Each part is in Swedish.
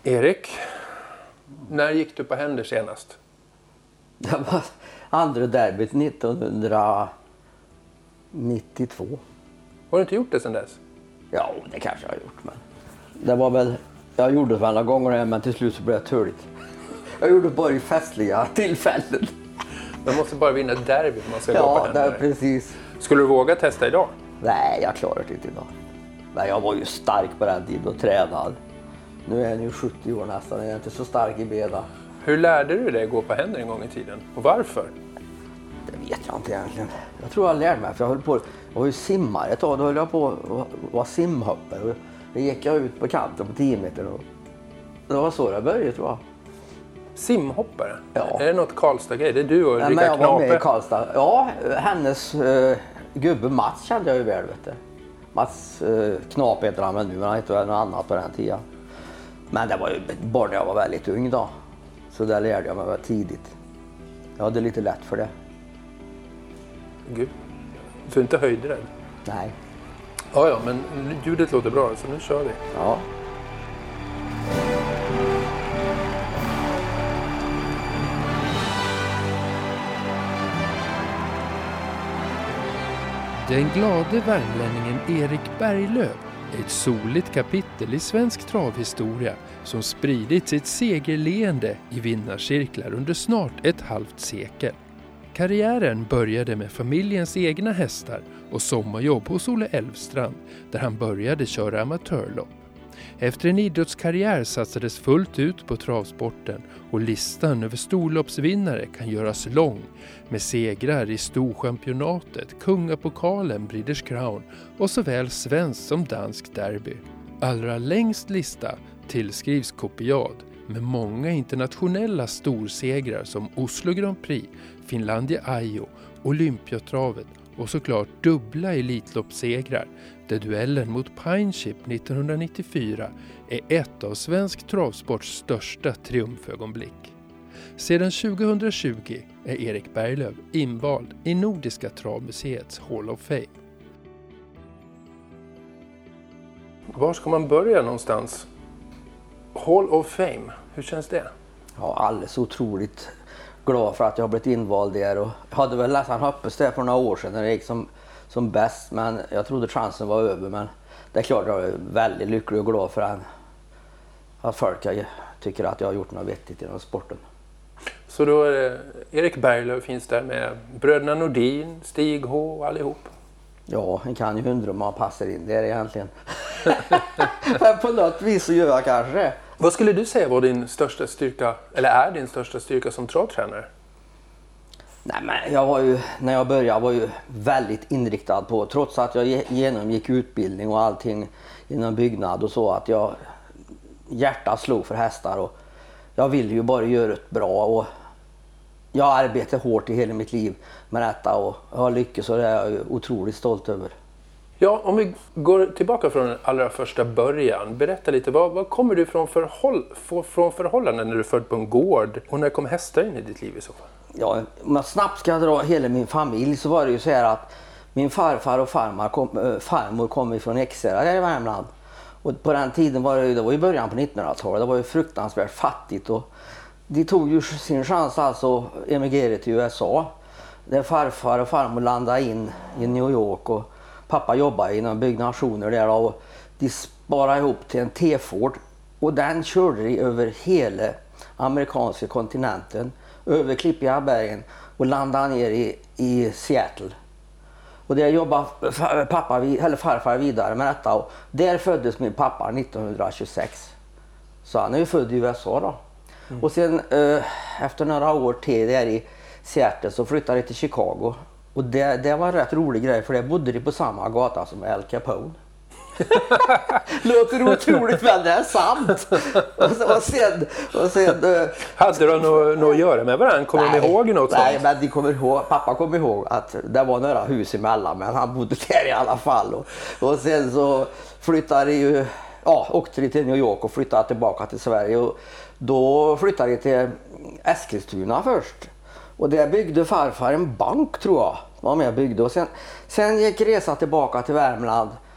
Erik, när gick du på händer senast? Det var andra derbyt 1992. Har du inte gjort det sedan dess? Ja, det kanske jag har gjort. Men det var väl, jag gjorde det några gånger men till slut så blev det törligt. Jag gjorde det bara i festliga tillfällen. Man måste bara vinna ett derby om man ska gå på händer. Ja, precis. Skulle du våga testa idag? Nej, jag klarar det inte idag. Men jag var ju stark på den tiden och tränad. Nu är jag ju 70 år nästan, jag är inte så stark i benen. Hur lärde du dig att gå på händer en gång i tiden? Och varför? Det vet jag inte egentligen. Jag tror jag lärde mig, för jag var ju simmare ett tag. Då höll jag på att vara simhoppare. Då gick jag ut på kanten på 10 meter. Och det var så det började, tror jag. Simhoppare? Ja. Är det något Karlstad-grej? Det är du och Rickard Knape? Jag var med i Knape. Karlstad. Ja, hennes gubbe Mats kände jag ju väl, vet du. Mats Knape heter han väl nu, men han heter väl något annat på den tiden. Men det var ju bara när jag var väldigt ung då. Så där lärde jag mig väldigt tidigt. Jag hade lite lätt för det. Gud. Du är inte höjdrädd? Nej. Ja, men ljudet låter bra, så nu kör vi. Ja. Den glade värmlänningen Erik Berglöf är ett soligt kapitel i svensk travhistoria som spridit sitt segerleende i vinnarcirklar under snart ett halvt sekel. Karriären började med familjens egna hästar och sommarjobb hos Olle Elfstrand där han började köra amatörlopp. Efter en idrottskarriär satsades fullt ut på travsporten och listan över storloppsvinnare kan göras lång med segrar i Storchampionatet, Kungapokalen, Breeders' Crown och såväl svensk som dansk derby. Allra längst lista tillskrivs Copiad med många internationella storsegrar som Oslo Grand Prix, Finlandia Ajo, Olympiatravet och såklart dubbla elitloppssegrar där duellen mot Pineship 1994 är ett av svensk travsports största triumfögonblick. Sedan 2020 är Erik Berglöf invald i Nordiska travmuseets Hall of Fame. Var ska man börja någonstans? Hall of Fame, hur känns det? Ja, alldeles otroligt glad för att jag har blivit invald där. Och jag hade väl nästan hoppats det för några år sedan när det gick som bäst. Men jag trodde chansen var över. Men det är klart jag är väldigt lycklig och glad för att folk tycker att jag har gjort något vettigt inom sporten. Så då är det Erik Berglöf finns där med bröderna Nordin, Stig H och allihop. Ja, en kan ju undra om man passar in där egentligen. Men på något vis så gör jag kanske det. Vad skulle du säga var din största styrka, eller är din största styrka som travtränare? Nej, men när jag började var jag väldigt inriktad på, trots att jag genomgick utbildning och allting inom byggnad och så, att jag hjärtat slog för hästar och jag ville ju bara göra det bra och jag har arbetat hårt i hela mitt liv med detta och jag har lyckats och det är jag otroligt stolt över. Ja, om vi går tillbaka från den allra första början. Berätta lite, vad kommer du från förhållanden när du är född på en gård? Och när kom hästar in i ditt liv i så fall? Ja, om jag snabbt ska dra hela min familj så var det ju så här att min farfar och farmor kom ifrån Ekshärad här i Värmland. Och på den tiden var det var i början på 1900-talet, det var ju fruktansvärt fattigt och de tog ju sin chans alltså att emigrera till USA. Där farfar och farmor landade in i New York och pappa jobbade inom byggnationer där och de sparade ihop till en T-Ford och den körde de över hela amerikanska kontinenten, över klippiga bergen och landade ner i Seattle. Och där jobbade farfar vidare med detta och där föddes min pappa 1926. Så han är ju född i USA då. Mm. Och sen efter några år till där i Seattle så flyttade de till Chicago. Och det var en rätt rolig grej för det bodde de på samma gata som Al Capone. Låter otroligt men det är sant. Och sen hade de något att göra med varandra? Kommer de ihåg något sånt? Nej, men pappa kommer ihåg att det var några hus emellan men han bodde där i alla fall. Och sen så flyttade de ju, åkte de till New York och flyttade tillbaka till Sverige. Och då flyttade de till Eskilstuna först. Och där byggde farfar en bank tror jag. Var med och byggde. Och sen gick resan tillbaka till Värmland.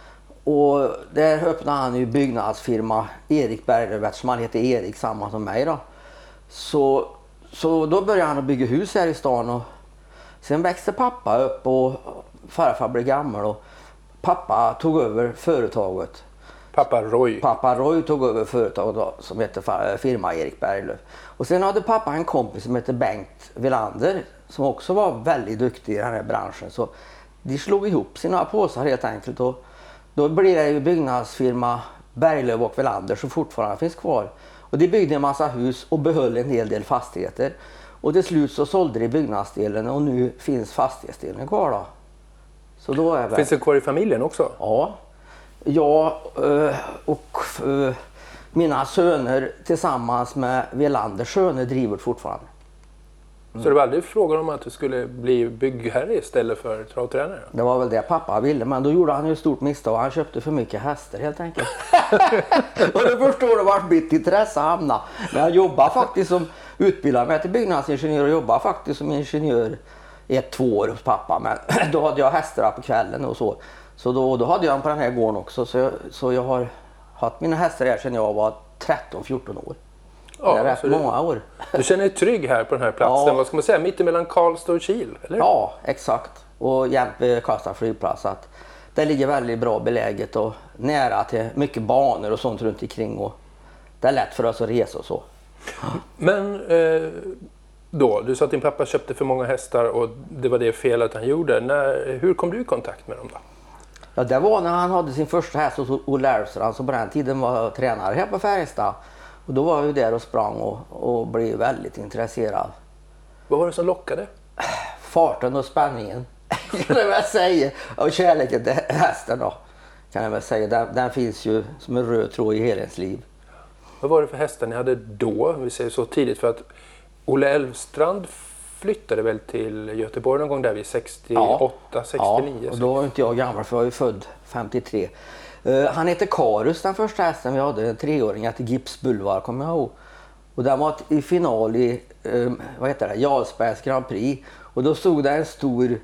Och där öppnade han ju byggnadsfirma Erik Berglöf, eftersom han heter Erik samma som mig då. Så då började han att bygga hus här i stan och sen växte pappa upp och farfar blev gammal och pappa tog över företaget. Pappa Roy Tog över företaget då, som heter firma Erik Berglöf. Och sen hade pappa en kompis som heter Bengt Villander som också var väldigt duktig i den här branschen. Så de slog ihop sina påsar helt enkelt och då blev det ju byggnadsfirma Berglöf och Villander som fortfarande finns kvar. Och de byggde en massa hus och behöll en hel del fastigheter. Och till slut så sålde de byggnadsdelen och nu finns fastighetsdelen kvar då. Så då är Finns det kvar i familjen också? Ja. Jag och mina söner tillsammans med Vilanders söner driver fortfarande. Så det var aldrig frågan om att du skulle bli byggherre istället för travtränare? Det var väl det pappa ville, men då gjorde han ju ett stort misstag. Han köpte för mycket hästar helt enkelt. Och det förstår du vart mitt intresse hamnade. Men jag jobbar faktiskt som utbildad mig till byggnadsingenjör och jobbar faktiskt som ingenjör 1-2 år hos pappa. Men då hade jag hästar på kvällen och så. Så då hade jag dem på den här gården också. Så jag har haft mina hästar här sedan jag var 13-14 år. Ja, det är rätt många år. Du känner dig trygg här på den här platsen, Ja. Vad ska man säga, mitt emellan Karlstad och Kil, eller? Ja, exakt. Och jämte Karlstad flygplats. Att det ligger väldigt bra beläget och nära till mycket banor och sånt runt omkring. Och det är lätt för oss att resa och så. Men du sa att din pappa köpte för många hästar och det var det felet han gjorde. Hur kom du i kontakt med dem då? Ja, det var när han hade sin första häst hos Olle Elfstrand som på den tiden var tränare här på Färjestad. Och då var jag ju där och sprang och blev väldigt intresserad. Vad var det som lockade? Farten och spänningen kan jag väl säga. Och kärleken till hästen då. Kan jag väl säga. Den finns ju som en röd tråd i hela ens liv. Vad var det för hästar ni hade då? Vi säger så tidigt för att Olle Elfstrand flyttade väl till Göteborg någon gång där vid 68, 69. Ja, och då var inte jag gammal för jag var ju född 53. Han heter Karus, den första hästen vi hade, en 3-åring, heter Gips Bulvar kommer jag ihåg. Och den var i final i Jarlsbergs Grand Prix. Och då stod det en stor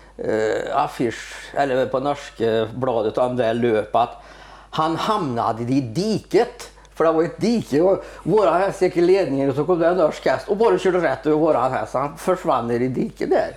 affisch eller på norska bladet om det löp att han hamnade i diket. För det var ett dike och våra häst gick i ledningen och så kom det en norsk häst och bara körde rätt över våran häst. Han försvann ner i diket där.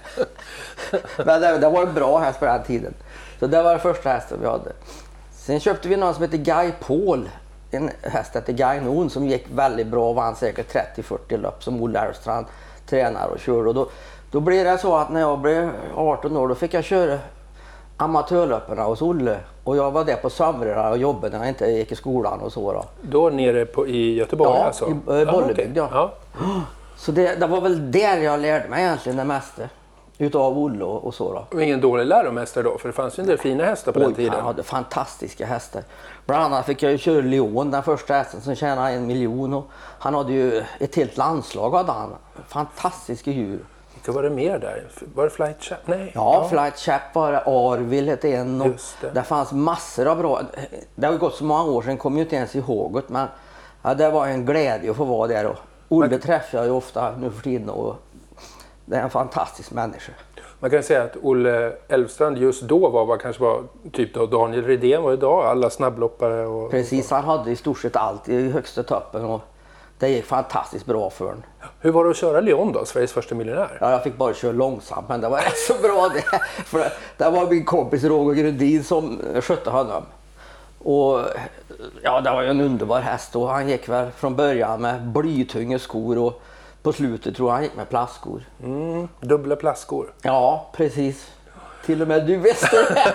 Men det var en bra häst på den tiden. Så det var den första hästen vi hade. Sen köpte vi någon som heter Guy Paul. En häst heter Guy Non som gick väldigt bra och vann säkert 30-40 lopp som Olle Elfstrand tränar och kör. Och då blev det så att när jag blev 18 år då fick jag köra amatörlöperna hos Olle. Och jag var där på somrarna och jobbade när jag inte gick i skolan och så då. Då nere i Göteborg ja, alltså? I Bollebygd, ja. ja. Så det var väl där jag lärde mig egentligen det mesta. Utav Olle och så då. Och ingen dålig läromästare då, för det fanns ju en del fina hästar på den tiden. Han hade fantastiska hästar. Bland annat fick jag ju köra Leon, den första hästen som tjänade 1 miljon. Och han hade ju ett helt landslag hade han. Fantastiska djur. Vilka var det mer där? Var det Flight Chap? Nej. Ja, Flight Chap var det. Arvill hette en. Och det fanns massor av bra. Det har ju gått så många år sedan, kommer ju inte ens ihåg det. Men ja, det var en glädje att få vara där. Och Olle träffar jag ju ofta nu för tiden. Och det är en fantastisk människa. Man kan säga att Olle Elfstrand just då var kanske var typ då Daniel Redén var idag, alla snabbloppare och... Precis, han hade i stort sett allt i högsta toppen och det gick fantastiskt bra för honom. Hur var det att köra Leon då, Sveriges första miljonär? Ja, jag fick bara köra långsamt men det var rätt så bra det. För det var min kompis Roger Grundin som skötte honom. Och ja, det var ju en underbar häst och han gick väl från början med blytunga skor och på slutet tror jag han gick med plastskor. Dubbla plastskor. Ja, precis. Till och med du visste det.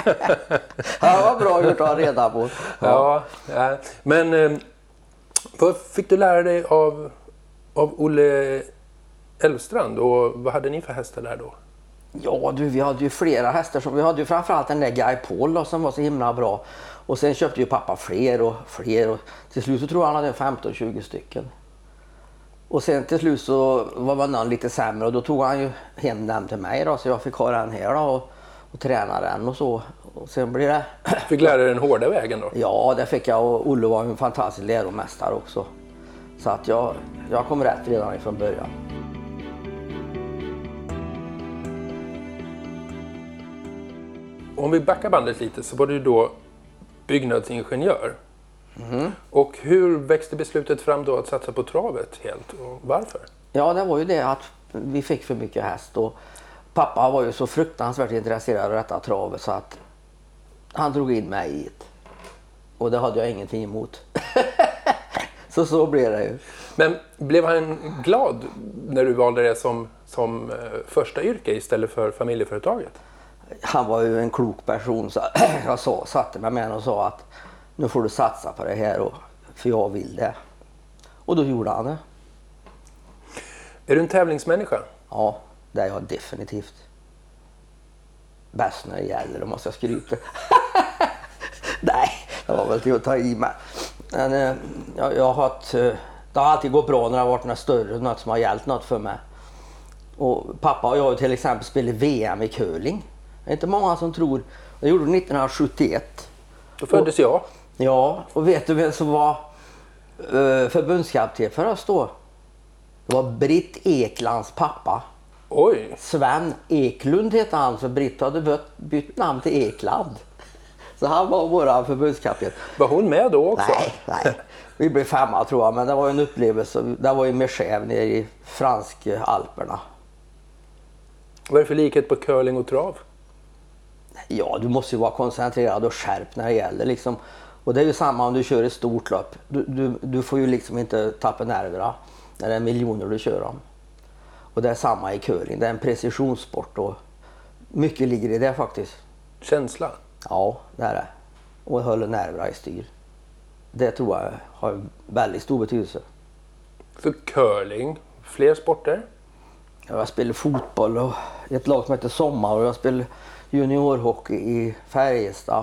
Det var bra gjort att ha reda på. Ja, men vad fick du lära dig av Olle Elfstrand och vad hade ni för hästar där då? Ja du, vi hade ju flera hästar. Vi hade ju framförallt den där Guy Paul då, som var så himla bra. Och sen köpte ju pappa fler och till slut så tror jag han hade 15-20 stycken. Och sen till slut så var någon lite sämre och då tog han ju hem den till mig då, så jag fick ha den här då och träna den och så. Och sen blir det... Fick lära dig den hårda vägen då? Ja, det fick jag och Olle var en fantastisk läromästare också. Så att jag kom rätt redan ifrån början. Om vi backar bandet lite så var det ju då byggnadsingenjör. Och hur växte beslutet fram då att satsa på travet helt och varför? Ja, det var ju det att vi fick för mycket häst och pappa var ju så fruktansvärt intresserad av detta travet så att han drog in mig i det. Och det hade jag ingenting emot. så blev det ju. Men blev han glad när du valde det som första yrke istället för familjeföretaget? Han var ju en klok person så jag satte mig med honom och sa att nu får du satsa på det här för jag vill det. Och då gjorde han det. Är du en tävlingsmänniska? Ja, det är jag definitivt. Bäst när det gäller, om jag ska skryta. Nej, det var väl till att ta i mig. Men det har alltid gått bra när det har varit något större, något som har hjälpt något för mig. Och pappa och jag till exempel spelade VM i curling. Det är inte många som tror. Det gjorde 1971. Då föddes jag. Ja, och vet du vem som var förbundskapten för oss då? Det var Britt Eklands pappa. Oj! Sven Eklund hette han, för Britt hade bytt namn till Ekland. Så han var våra förbundskapten. Var hon med då också? Nej. Vi blev 5 tror jag, men det var en upplevelse. Det var i Merchèvre nere i franska Alperna. Vad är det för likhet på curling och trav? Ja, du måste ju vara koncentrerad och skärpt när det gäller liksom. Och det är ju samma om du kör ett stort lopp. Du får ju liksom inte tappa nerverna när det är miljoner du kör om. Och det är samma i curling. Det är en precisionssport och mycket ligger i det faktiskt. Känsla? Ja, det är det. Och håller nerverna i styr. Det tror jag har väldigt stor betydelse. För curling, fler sporter? Jag spelar fotboll och i ett lag som heter Sommar och jag spelar juniorhockey i Färjestad.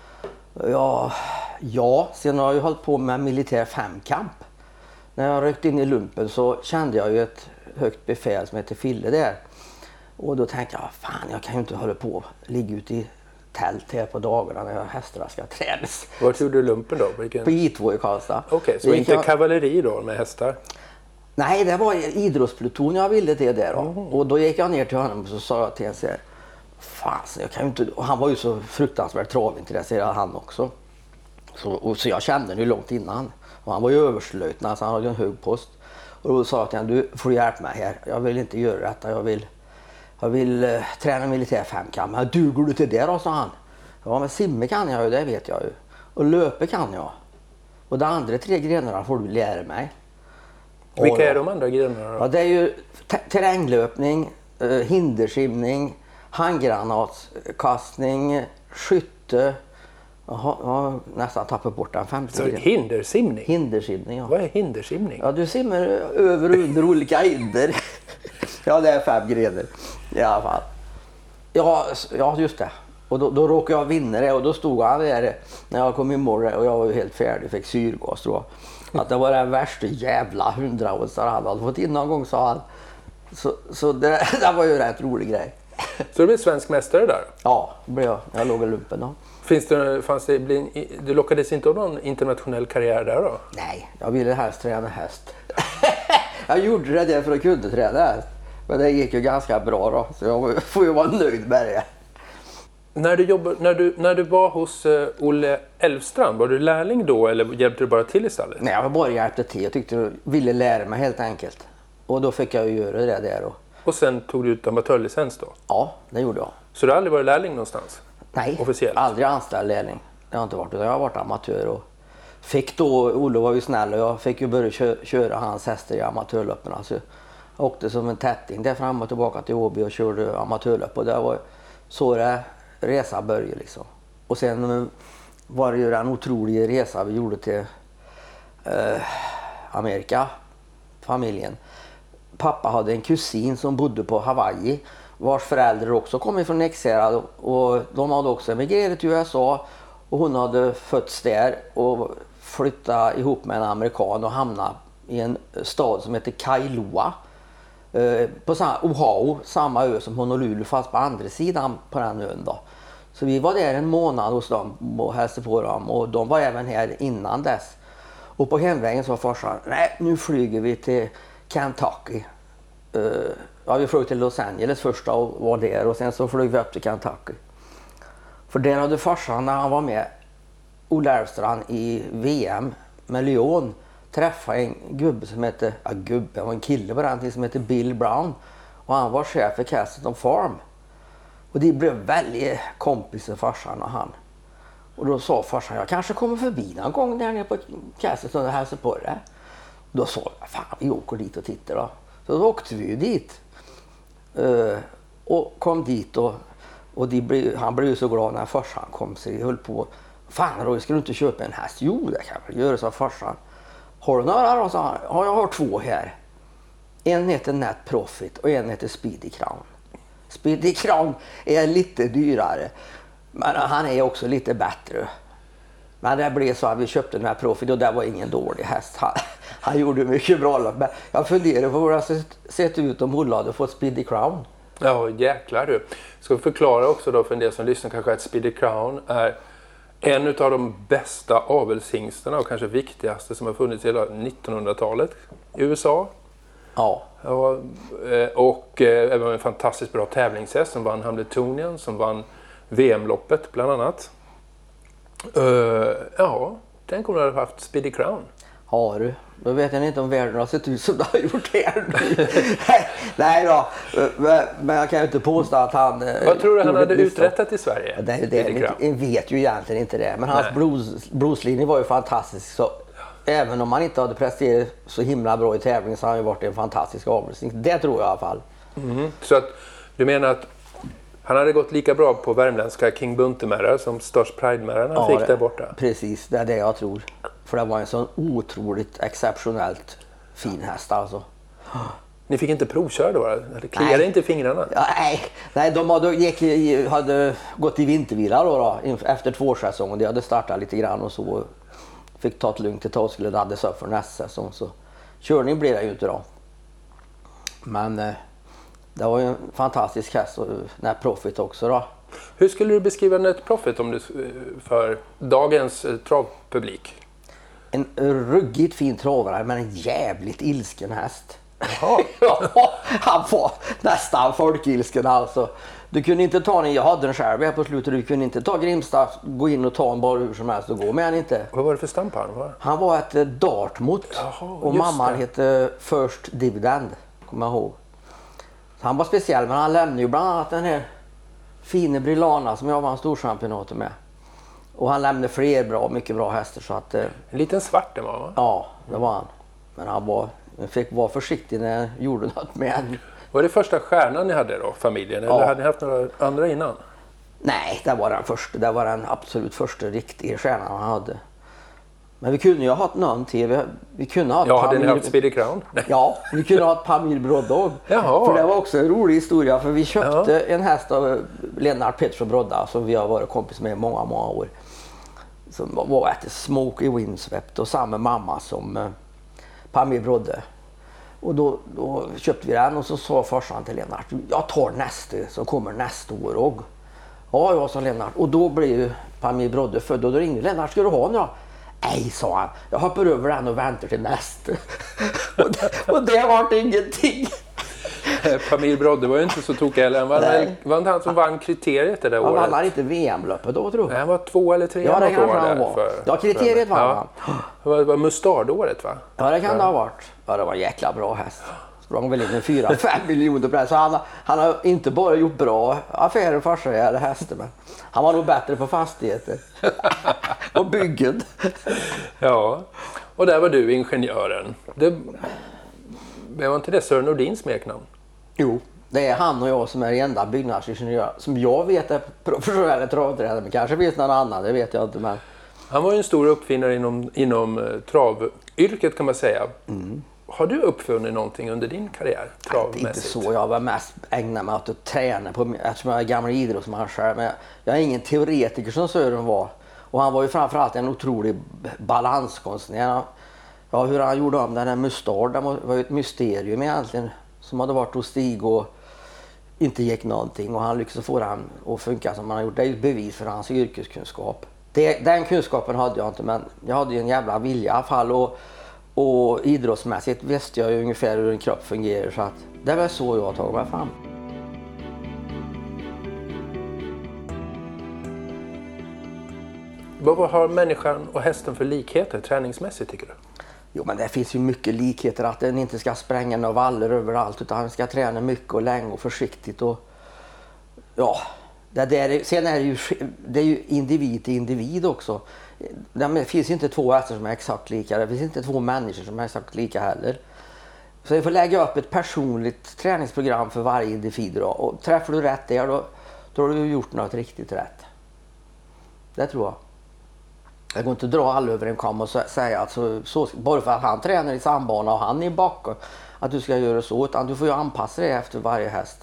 Ja, sen har jag hållit på med militär femkamp. När jag rökt in i lumpen så kände jag ju ett högt befäl som heter Fille där. Och då tänkte jag, fan jag kan ju inte hålla på ligga ute i tält här på dagarna när hästarna ska tränas. Vart gjorde du lumpen då? På I2 i Karlstad. Okej, så inte kavalleri då med hästar? Nej, det var idrottspluton jag ville det där då. Och då gick jag ner till honom och så sa jag till honom så här, fan, jag kan ju inte... Och han var ju så fruktansvärt travintresserad han också. Så jag kände honom ju långt innan. Och han var ju överstelöjtnant så han hade en hög post. Och då sa jag till honom, du får hjälpa mig här. Jag vill inte göra detta, jag vill träna militär femkamp. Men duger du till det då, sa han. Ja, men simma kan jag ju, det vet jag ju. Och löpa kan jag. Och de andra 3 grenarna får du lära mig. Vilka är de andra grenarna då? Ja, det är ju terränglöpning, hindersimning, handgranatskastning, skytte. Jag har nästan tappat bort den 50. Så hindersimning? Hindersimning, ja. Vad är hindersimning? Ja, du simmar över och under olika hinder. Ja, det är 5 grenar i alla fall. Ja, just det. Och då råkade jag vinna det och då stod han där när jag kom i mål och jag var ju helt färdig, fick syrgas då. Att det var den värsta jävla 100-årsare han hade fått in någon gång, sa han. Så det var ju en rätt rolig grej. Så du blev svensk mästare där? Ja, det blev jag. Jag låg i lumpen då. Du lockades inte av någon internationell karriär där då? Nej, jag ville helst träna häst. Jag gjorde det där för att kunna träna häst. Men det gick ju ganska bra då, så jag får ju vara nöjd med det. När du var hos Olle Elfstrand, var du lärling då eller hjälpte du bara till i stallet? Nej, jag bara hjälpte till. Jag tyckte jag ville lära mig helt enkelt. Och då fick jag ju göra det där då. Och sen tog du ut amatörlicens då? Ja, det gjorde jag. Så du har aldrig varit lärling någonstans? Nej, officiellt? Aldrig anställd lärling. Det har inte varit, utan jag har varit amatör och fick då, Olle var ju snäll och jag fick ju börja köra hans hästar i amatörloppen. Alltså, jag åkte som en tätting där fram och tillbaka till Åby och körde amatörlopp och det var så det resa började liksom. Och sen var det ju en otrolig resa vi gjorde till Amerika, familjen. Pappa hade en kusin som bodde på Hawaii vars föräldrar också kom ifrån Ekshärad och de hade också emigrerat till USA och hon hade fötts där och flyttat ihop med en amerikan och hamnat i en stad som heter Kailua på Oahu, samma ö som Honolulu fast på andra sidan på den ön då. Så vi var där en månad hos dem och hälsade på dem och de var även här innan dess. Och på hemvägen sa farsan, nej nu flyger vi till Kentucky. Ja, vi flög till Los Angeles först och var där och sen så flög vi upp till Kentucky. För där hade farsan när han var med Olle Elfstrand i VM med Lyon träffade en gubbe som hette, det var en kille på den tiden som hette Bill Brown. Och han var chef för Castleton Farm. Och de blev väldigt kompisar, farsan och han. Och då sa farsan, jag kanske kommer förbi någon gång där nere på Castleton och hälsar på det. Och då sa jag, fan vi åker dit och tittar då. Så då åkte vi ju dit. Och kom dit och han blev ju så glad när farsan kom, så jag höll på. Fan Roy, ska du inte köpa en häst? Jo, det kan jag göra, sa farsan. Har du några då? Sa han. Ja, jag har 2 här. En heter Net Profit och en heter Speedy Crown. Speedy Crown är lite dyrare, men han är också lite bättre. Men det blev så att vi köpte den här Profit och det var ingen dålig häst. Han gjorde mycket bra lopp. Men jag funderar på hur det hade sett ut om Olle hade fått Speedy Crown. Ja, jäklar du. Ska vi förklara också då för en del som lyssnar kanske att Speedy Crown är en av de bästa avelshingstarna och kanske viktigaste som har funnits i hela 1900-talet i USA. Ja. Och även en fantastiskt bra tävlingshäst som vann Hamiltonian, som vann VM-loppet bland annat. Ja, den kommer att ha haft Speedy Crown. Har du? Då vet jag inte om världen har sett ut som det har gjort här nu. Nej då, men jag kan ju inte påstå att han... Vad tror du han hade uträttat i Sverige? Jag vet ju egentligen inte det, men hans blueslinje var ju fantastisk. Så även om han inte hade presterat så himla bra i tävling så har han ju varit en fantastisk avelsning. Det tror jag i alla fall. Mm. Så att du menar att han hade gått lika bra på värmländska King Buntemärra som Störst Pride-märran han fick där borta? Precis, det är det jag tror. För det var en sån otroligt exceptionellt fin häst alltså. Ni fick inte provköra då? Eller kliade inte fingrarna? Ja, nej, de hade gått i vintervila då efter 2-säsongen. De hade startat lite grann och så fick ta det lugnt ett tag och skulle laddas upp för nästa säsong. Så körning blev det ju inte då. Men det var ju en fantastisk häst och när Profit också då. Hur skulle du beskriva Net Profit för dagens travpublik? En ruggigt fin travare men en jävligt ilsken häst. Jaha. Ja, han var nästan folkilsken alltså. Du kunde inte ta den, jag hade den själv här på slutet, du kunde inte ta Grimstad, gå in och ta en bara hur som helst och gå med han inte. Vad var det för stamp han var? Han var ett Dartmouth. Jaha, och mamman hette First Dividend, kommer jag ihåg. Så han var speciell, men han lämnade ju bland annat den här fina Brillana som jag vann storchampionatet med. Och han lämnade fler mycket bra hästar så att... En liten svart den var, va? Ja, det var han. Men han fick vara försiktig när jag gjorde något med han. Var det första stjärnan ni hade då, familjen? Eller hade ni haft några andra innan? Nej, det var den första. Det var den absolut första riktiga stjärnan han hade. Men vi kunde ju ha haft någon till. Vi kunde ha hade ni haft Speedy Crown? Ja, vi kunde ha ett Pamir Brodda. För det var också en rolig historia. För vi köpte en häst av Lennart Pettersson Brodda som vi har varit kompis med i många, många år. Som var ett Smoky Windswept och samma mamma som Pamir Brodda. Och då köpte vi den och så sa farsan till Lennart, jag tar nästa som kommer nästa år. Och ja, jag sa Lennart. Och då blev ju Pamir Brodda född och då ringde Lennart, ska du ha några? Nej, sa han. Jag hoppar över den och väntar till nästa. och det var ingenting. Pamir Brodde var ju inte så tokig heller. Var inte han som vann kriteriet det där året? Han vann inte VM-loppet då, tror jag. Han var 2 eller 3 ja, det kanske han var. Ja, kriteriet vann han. Det var Mustardåret, va? Ja, det kan det ha varit. Ja, det var en jäkla bra häst. Sprang väl in med 4-5 miljoner på det. Så han har inte bara gjort bra affärer för sig eller hästar, men han var nog bättre på fastigheter. Och byggen. Ja. Och där var du ingenjören. Det var inte det Sören Nordins smeknamn? Jo, det är han och jag som är enda byggnadsingenjör som jag vet är professionella travtränare, men kanske finns någon annan, det vet jag inte. Men... Han var ju en stor uppfinnare inom travyrket kan man säga. Mm. Har du uppfunnit någonting under din karriär travmässigt? Inte så, jag var mest ägnad mig åt att träna eftersom jag är gammal idrottsman själv. Men jag är ingen teoretiker som Sören var. Och han var ju framförallt en otrolig balanskonstnär. Ja, hur han gjorde om den här Mustard, det var ju ett mysterium egentligen. Som hade varit hos Stig och inte gick någonting. Och han lyckades få den att funka som han har gjort. Det är ju ett bevis för hans yrkeskunskap. Den kunskapen hade jag inte, men jag hade ju en jävla vilja i alla fall. Och idrottsmässigt visste jag ju ungefär hur en kropp fungerar. Så att det var så jag tog mig fram. Vad har människan och hästen för likheter träningsmässigt tycker du? Jo, men det finns ju mycket likheter, att den inte ska spränga några vallar överallt, utan den ska träna mycket och länge och försiktigt. Och ja, sen är det är ju individ till individ också. Det finns inte två hästar som är exakt lika, det finns inte två människor som är exakt lika heller. Så vi får lägga upp ett personligt träningsprogram för varje individ då. Och träffar du rätt där, då har du gjort något riktigt rätt. Det tror jag. Jag går inte att dra alla över en kam och säga att så, bara för att han tränar i sambana och han är i backen, att du ska göra så, utan du får ju anpassa dig efter varje häst.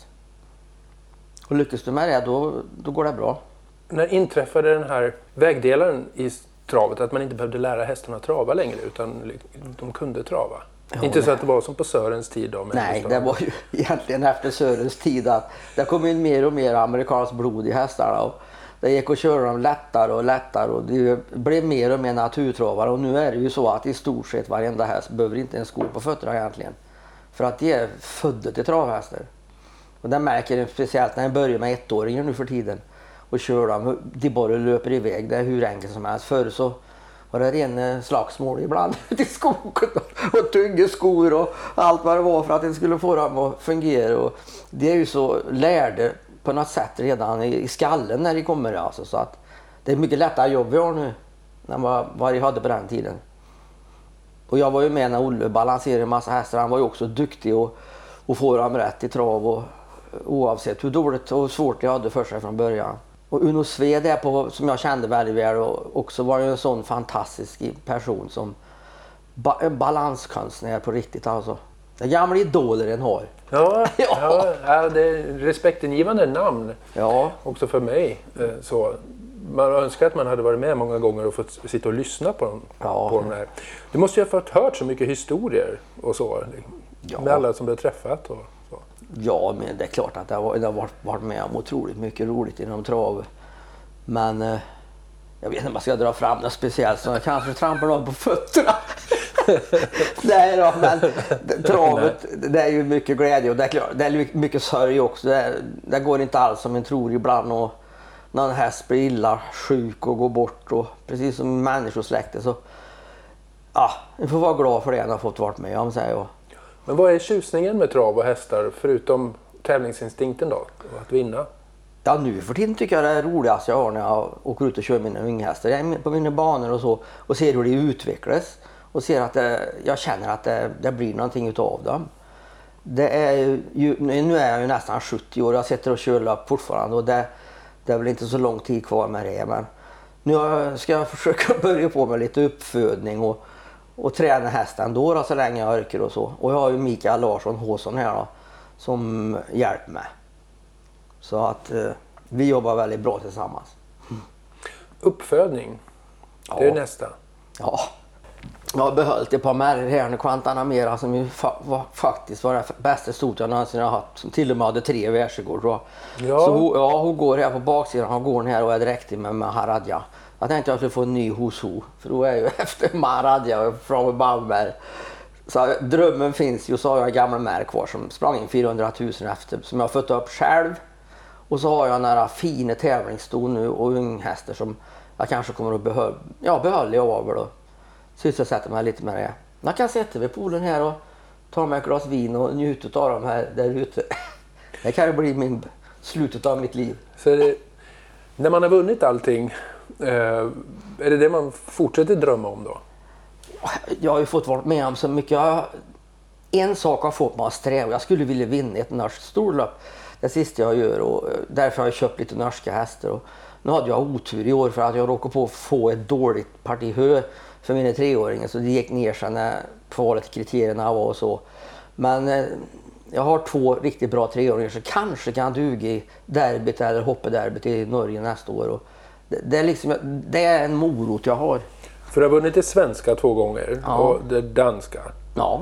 Och lyckas du med det, då går det bra. När inträffade den här vägdelaren i travet, att man inte behövde lära hästarna att trava längre, utan de kunde trava? Ja, inte så att det var som på Sörens tid då? Nej, det var ju egentligen efter Sörens tid att det kom in mer och mer amerikanskt blod i hästarna. Och det gick att köra dem lättare och lättare och det blev mer och mer naturtravare. Och nu är det ju så att i stort sett varenda häst behöver inte en sko på fötterna egentligen. För att de är födda till travhästar. Och det märker jag speciellt när jag börjar med ettåringar nu för tiden. Och kör dem, de bara löper iväg, det är hur enkelt som helst. Förr så var det ren slagsmål ibland ute i skogen och tunga skor och allt vad det var för att det skulle få dem att fungera. Och det är ju så lärde på något sätt redan i skallen när de kommer. Alltså, så att det är mycket lättare jobb vi har nu än vad vi hade på den tiden. Och jag var ju med när Olle balanserade en massa hästar. Han var ju också duktig och få dem rätt i trav och, oavsett hur dåligt och svårt jag hade för sig från början. Och Uno Sved är på, som jag kände väldigt väl, och också var ju en sån fantastisk person som balanskonstnär på riktigt alltså. Den gamla idoler den har. Ja, ja, det är respektingivande namn. Ja. Också för mig. Så man önskar att man hade varit med många gånger och fått sitta och lyssna på dem. Ja. På de här. Du måste ju ha fått hört så mycket historier och så. Ja. Med alla som du har träffat och så. Ja, men det är klart att det har varit med om otroligt mycket roligt inom trav. Men jag vet inte om man ska dra fram något speciellt så jag kanske trampar någon på fötterna. Nej då, men travet, det är ju mycket glädje och det är klart, det är mycket sörj också. Det går inte alls som en tror ibland och någon häst blir illa sjuk och går bort och precis som människosläktet så ja, vi får vara glad för det jag har fått vara med om, säger jag. Men vad är tjusningen med trav och hästar förutom tävlingsinstinkten då? Och att vinna? Ja, nu för tiden tycker jag det är roligast jag har när jag åker ut och kör mina unghästar. Jag är på mina banor och så och ser hur det utvecklas. Och ser att jag känner att det blir någonting utav dem. Det är ju, nu är jag ju nästan 70 år och jag sitter och kör upp fortfarande. Och det är väl inte så lång tid kvar med det. Men nu ska jag försöka börja på med lite uppfödning och träna hästen då så länge jag orkar och så. Och jag har ju Mikael Larsson Håsson här då, som hjälper mig. Så att vi jobbar väldigt bra tillsammans. Uppfödning, det är nästa. Ja, jag har behållit ett par märr här nu, Guantanamera, som ju faktiskt var det bästa stoet jag någonsin har haft. Som till och med hade 3 världsrekord. Ja. Så hon går här på baksidan, hon går här och är direkt med Maharadja. Jag tänkte att jag skulle få en ny hos ho, för då är jag ju efter Maharadja från Bamberg. Så drömmen finns ju, så har jag en gammal märr kvar som sprang in 400 000 efter, som jag har fått upp själv. Och så har jag några fina tävlingsston nu och unghästar som jag kanske kommer att behålla i avel och sysselsätta mig lite med det. Jag kan sätta vid poolen här och ta mig ett glas vin och njuta av dem här där ute. Det kan ju bli slutet av mitt liv. Så när man har vunnit allting, är det man fortsätter drömma om då? Jag har ju fått vara med om så mycket. En sak har fått mig att sträva. Jag skulle vilja vinna ett norskt storlopp. Det sista jag gör och därför har jag köpt lite norska hästar. Och nu hade jag otur i år för att jag råkade på att få ett dåligt parti hö för mina 3-åringar. Så det gick ner sig när kvalet kriterierna var och så. Men jag har 2 riktigt bra 3-åringar så kanske kan duga i derbyt eller hoppederbyt i Norge nästa år. Och det är en morot jag har. För du har vunnit det svenska 2 gånger och det danska. Ja.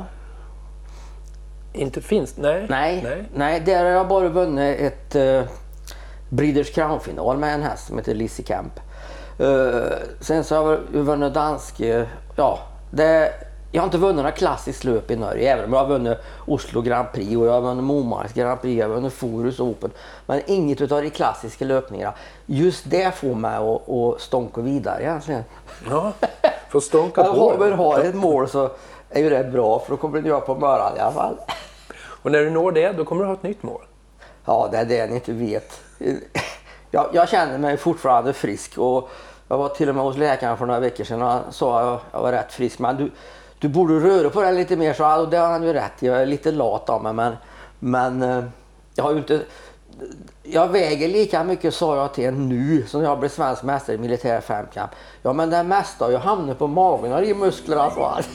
Inte finns? Nej, där har jag bara vunnit ett Breeders Crown-final med en häst som heter Lizzie Camp. Sen så har jag vunnit dansk. Ja, Jag har inte vunnit några klassiskt löp i Norge, även om jag har vunnit Oslo Grand Prix och jag har vunnit Momarks Grand Prix, jag har vunnit Forus Open. Men inget av de klassiska löpningarna. Just det får mig att stånka vidare egentligen. Ja, får stånka på. Om man har ett mål så är ju det bra, för då kommer du göra på morgonen i alla fall. Och när du når det, då kommer du ha ett nytt mål. Ja, det är det ni inte vet. Jag känner mig fortfarande frisk och jag var till och med hos läkaren för några veckor sedan och han sa att jag var rätt frisk. Men du borde röra på dig lite mer, så och det har han ju rätt. Jag är lite lat av mig, men jag har ju inte... Jag väger lika mycket, sa jag till en nu, som jag blev svensk mästare i militär femkamp. Ja, men det mesta har ju hamnat på magen och i musklerna och allt.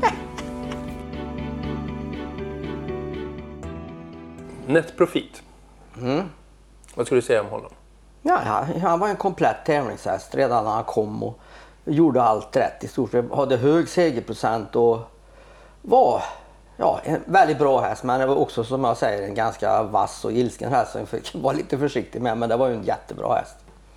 Net Profit. Vad skulle du säga om honom? Ja, han var en komplett tävlingshäst redan när han kom och gjorde allt rätt i stort sett. Hade hög segerprocent och var en väldigt bra häst, men det var också, som jag säger, en ganska vass och ilsken häst som jag fick vara lite försiktig med, men det var ju en jättebra häst.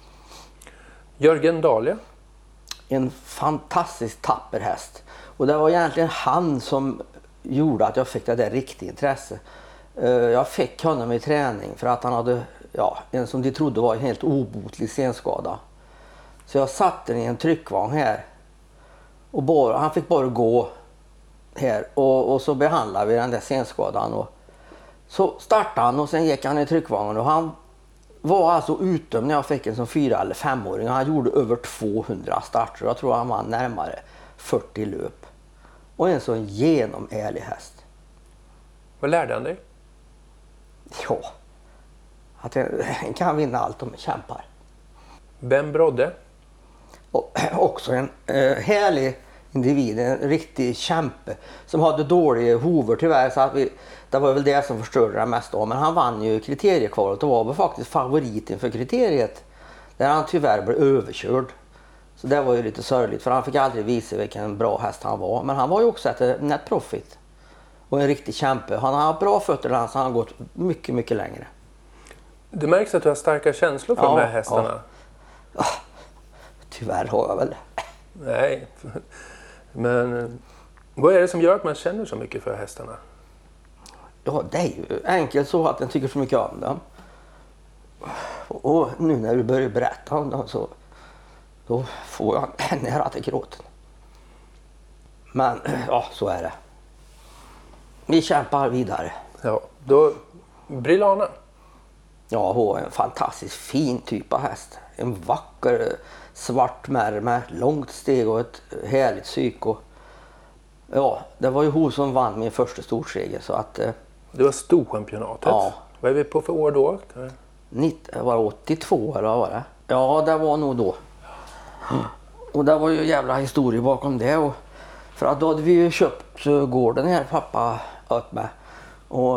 Jörgen Dahlia. En fantastiskt tapper häst. Och det var egentligen han som gjorde att jag fick det där riktigt intresse. Jag fick honom i träning för att han hade en som de trodde var en helt obotlig senskada. Så jag satte den i en tryckvagn här. Och han fick bara gå här och så behandlade vi den där senskadan. Och så startade han och sen gick han i tryckvagnen och han var alltså utdömd när jag fick en som 4- eller 5-åring. Han gjorde över 200 starter. Jag tror han var närmare 40 löp. Och en sån genomärlig häst. Vad lärde han dig? Ja, att den kan vinna allt om den kämpar. Ben Brodde. Och också en härlig individ, en riktig kämpe som hade dåliga hovar tyvärr, så att det var väl det som förstörde det mest av. Men han vann ju kriteriekvalet och var väl faktiskt favoriten för kriteriet, där han tyvärr blev överkörd. Så det var ju lite sörligt, för han fick aldrig visa vilken bra häst han var. Men han var ju också ett Net Profit och en riktig kämpe. Han har bra fötter, så han har gått mycket, mycket längre. Det märks att du har starka känslor för de här hästarna. Ja. Tyvärr har jag väl det. Nej, men vad är det som gör att man känner så mycket för hästarna? Ja, det är ju enkelt så att den tycker så mycket om dem. Och nu när du börjar berätta om dem så då får jag nära till gråten. Men ja, så är det. Vi kämpar vidare. Ja, då Brillana. Ja, hon är en fantastiskt fin typ av häst. En vacker svart märr med långt steg och ett härligt psyko. Ja, det var ju hon som vann min första storseger, så att... Det var storchampionatet. Ja. Vad är vi på för år då? Var det 82 eller vad var det? Ja, det var nog då. Och det var ju jävla historia bakom det. Och för att då hade vi ju köpt gården här, pappa åt mig. Och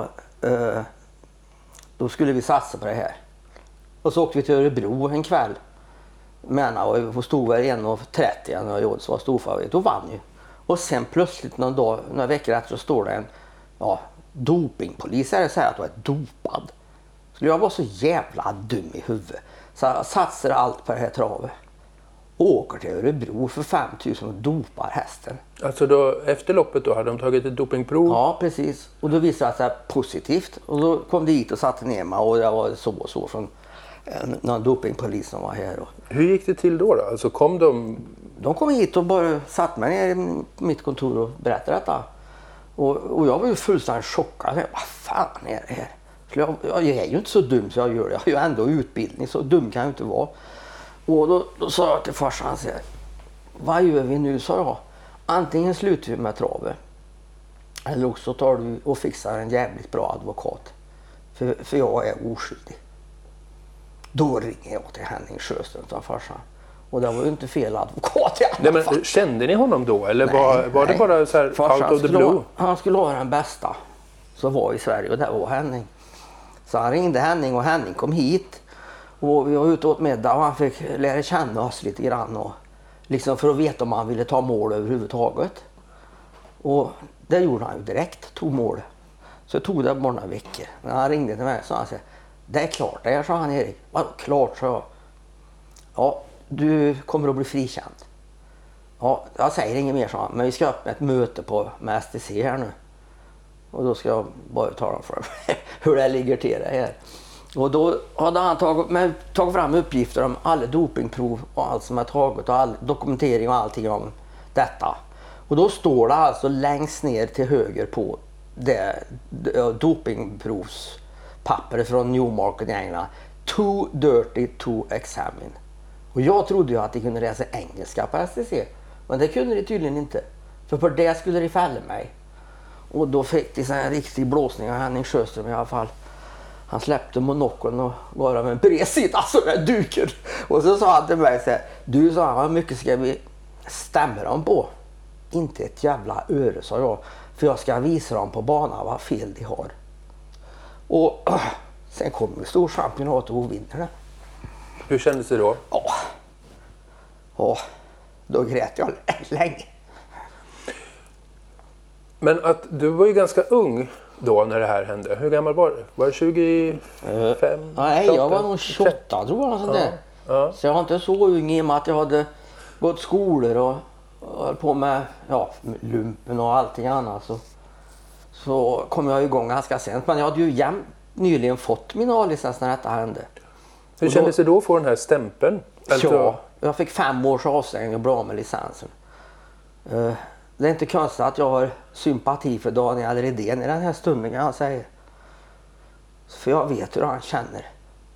då skulle vi satsa på det här. Och så åkte vi till Örebro en kväll. Men och stod väl 1,30 när jag gjorde, så var storfavorit. Då vann ju. Och sen plötsligt några veckor efter så står det en dopingpolis här och säger att du är dopad. Så jag var så jävla dum i huvudet. Så jag satsar allt på det här travet. Åker till Örebro för 5 000 och dopar hästen. Alltså då, efter loppet då hade de tagit ett dopingprov? Ja, precis. Och då visade det sig positivt. Och då kom de hit och satte ner mig och jag var så från någon dopingpolis som var här. Hur gick det till då? Alltså kom de... De kom hit och bara satt mig ner i mitt kontor och berättade detta. Och jag var ju fullständigt chockad. Vad fan är det här? Jag är ju inte så dum så jag gör det. Jag har ju ändå utbildning, så dum kan jag inte vara. Och då sa jag till farsan, vad gör vi nu, sa jag. Antingen slutar vi med travet. Eller också tar du och fixar en jävligt bra advokat. För jag är oskyldig. Då ringer jag till Henning Sjöström av farsan. Och det var ju inte fel advokat. Nej, men kände ni honom då? Eller var det bara så här farsan out of the blue? Han skulle ha den bästa som var i Sverige, och det var Henning. Så han ringde Henning och Henning kom hit. Och vi var ute åt middag och han fick lära känna oss lite grann. Och liksom för att veta om han ville ta mål överhuvudtaget. Och det gjorde han ju direkt, tog mål. Så tog det bara några veckor. När han ringde till mig så han sa, det är klart det är, sa han Erik. Vadå klart, sa jag. Ja, du kommer att bli frikänd. Ja, jag säger inget mer, så, men vi ska öppna ett möte med STC här nu. Och då ska jag bara tala för hur det ligger till det här. Och då hade han tagit fram uppgifter om alla dopingprov och allt som är taget och all dokumentering och allting om detta. Och då står det alltså längst ner till höger på det dopingprovspappret från Newmarket i England. Too dirty to examine. Och jag trodde ju att de kunde läsa engelska på STC. Men det kunde de tydligen inte. För på det skulle de fälla mig. Och då fick de en riktig blåsning av Henning Sjöström i alla fall. Han släppte monokeln och gav dem en bred sida så där duken. Och så sa han till mig så här, du, sa han, hur mycket ska vi stämma dem på? Inte ett jävla öre, sa jag. För jag ska visa dem på banan vad fel de har. Och sen kommer storchampionatet och vinner det. Hur kändes det då? Ja, då grät jag länge. Men att du var ju ganska ung då när det här hände. Hur gammal var du? Var det 25? Nej, 28? jag var nog 28 tror jag. Sånt där. Ja. Så jag var inte så ung i och med att jag hade gått skolor och höll på med lumpen och allting annat. Så kom jag igång ganska sent. Men jag hade ju nyligen fått min A-licens när detta hände. Hur kändes det då att få den här stämpeln? Ja, jag fick 5 års avstängning och bra med licensen. Det är inte konstigt att jag har sympati för Daniel Redén i den här stunden, kan jag säga. För jag vet hur han känner.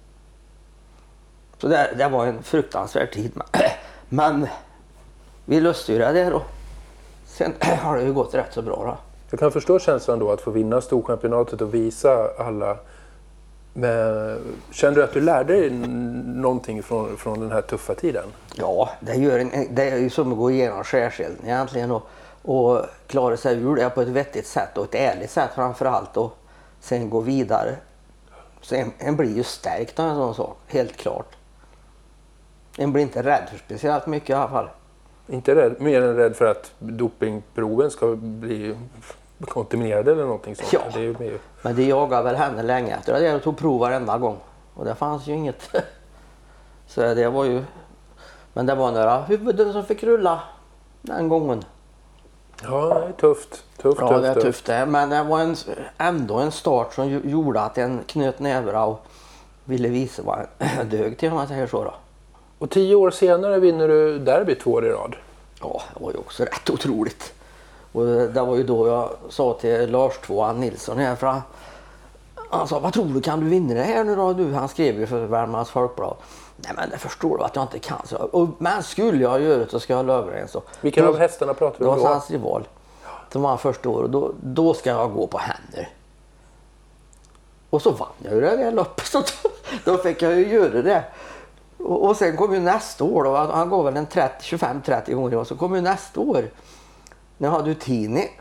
Så det var en fruktansvärd tid. Men vi löste ju det där och sen har det ju gått rätt så bra då. Jag kan förstå känslan då att få vinna storchampionatet och visa alla. Men kände du att du lärde dig någonting från den här tuffa tiden? Ja, det är ju som att gå igenom skärselden egentligen och klara sig ur det på ett vettigt sätt och ett ärligt sätt framförallt och sen gå vidare. Så en blir ju stärkt av en sån sak, helt klart. En blir inte rädd för speciellt mycket i alla fall. Inte rädd, mer än rädd för att dopingproven ska bli kontaminerade eller någonting sånt. Ja, det är ju mer... men det jagade väl henne länge efter det. Jag tog prov varenda gång och det fanns ju inget. Så det var ju... Men det var några huvuden som fick rulla den gången. Ja, det är tufft. Ja, det är tufft det. Men det var ändå en start som gjorde att en knöt näbra och ville visa vad en dög till, om man säger så då. Och 10 år senare vinner du derby 2 år i rad. Ja, det var ju också rätt otroligt. Och det var ju då jag sa till Lars Tvåan Nilsson här, för han sa, vad tror du, kan du vinna det här nu då? Han skrev ju för Värmlands Folkblad. Nej, men det förstår du att jag inte kan. Men skulle jag göra det så ska jag löva det. Vilken av hästarna pratar du om då? Det var hans rival. Som var första år och då ska jag gå på händer. Och så vann jag ju det där loppet, så då fick jag ju göra det. Och sen kom ju nästa år då, han går väl en 25-30 gånger och så kom ju nästa år när jag hade Utini.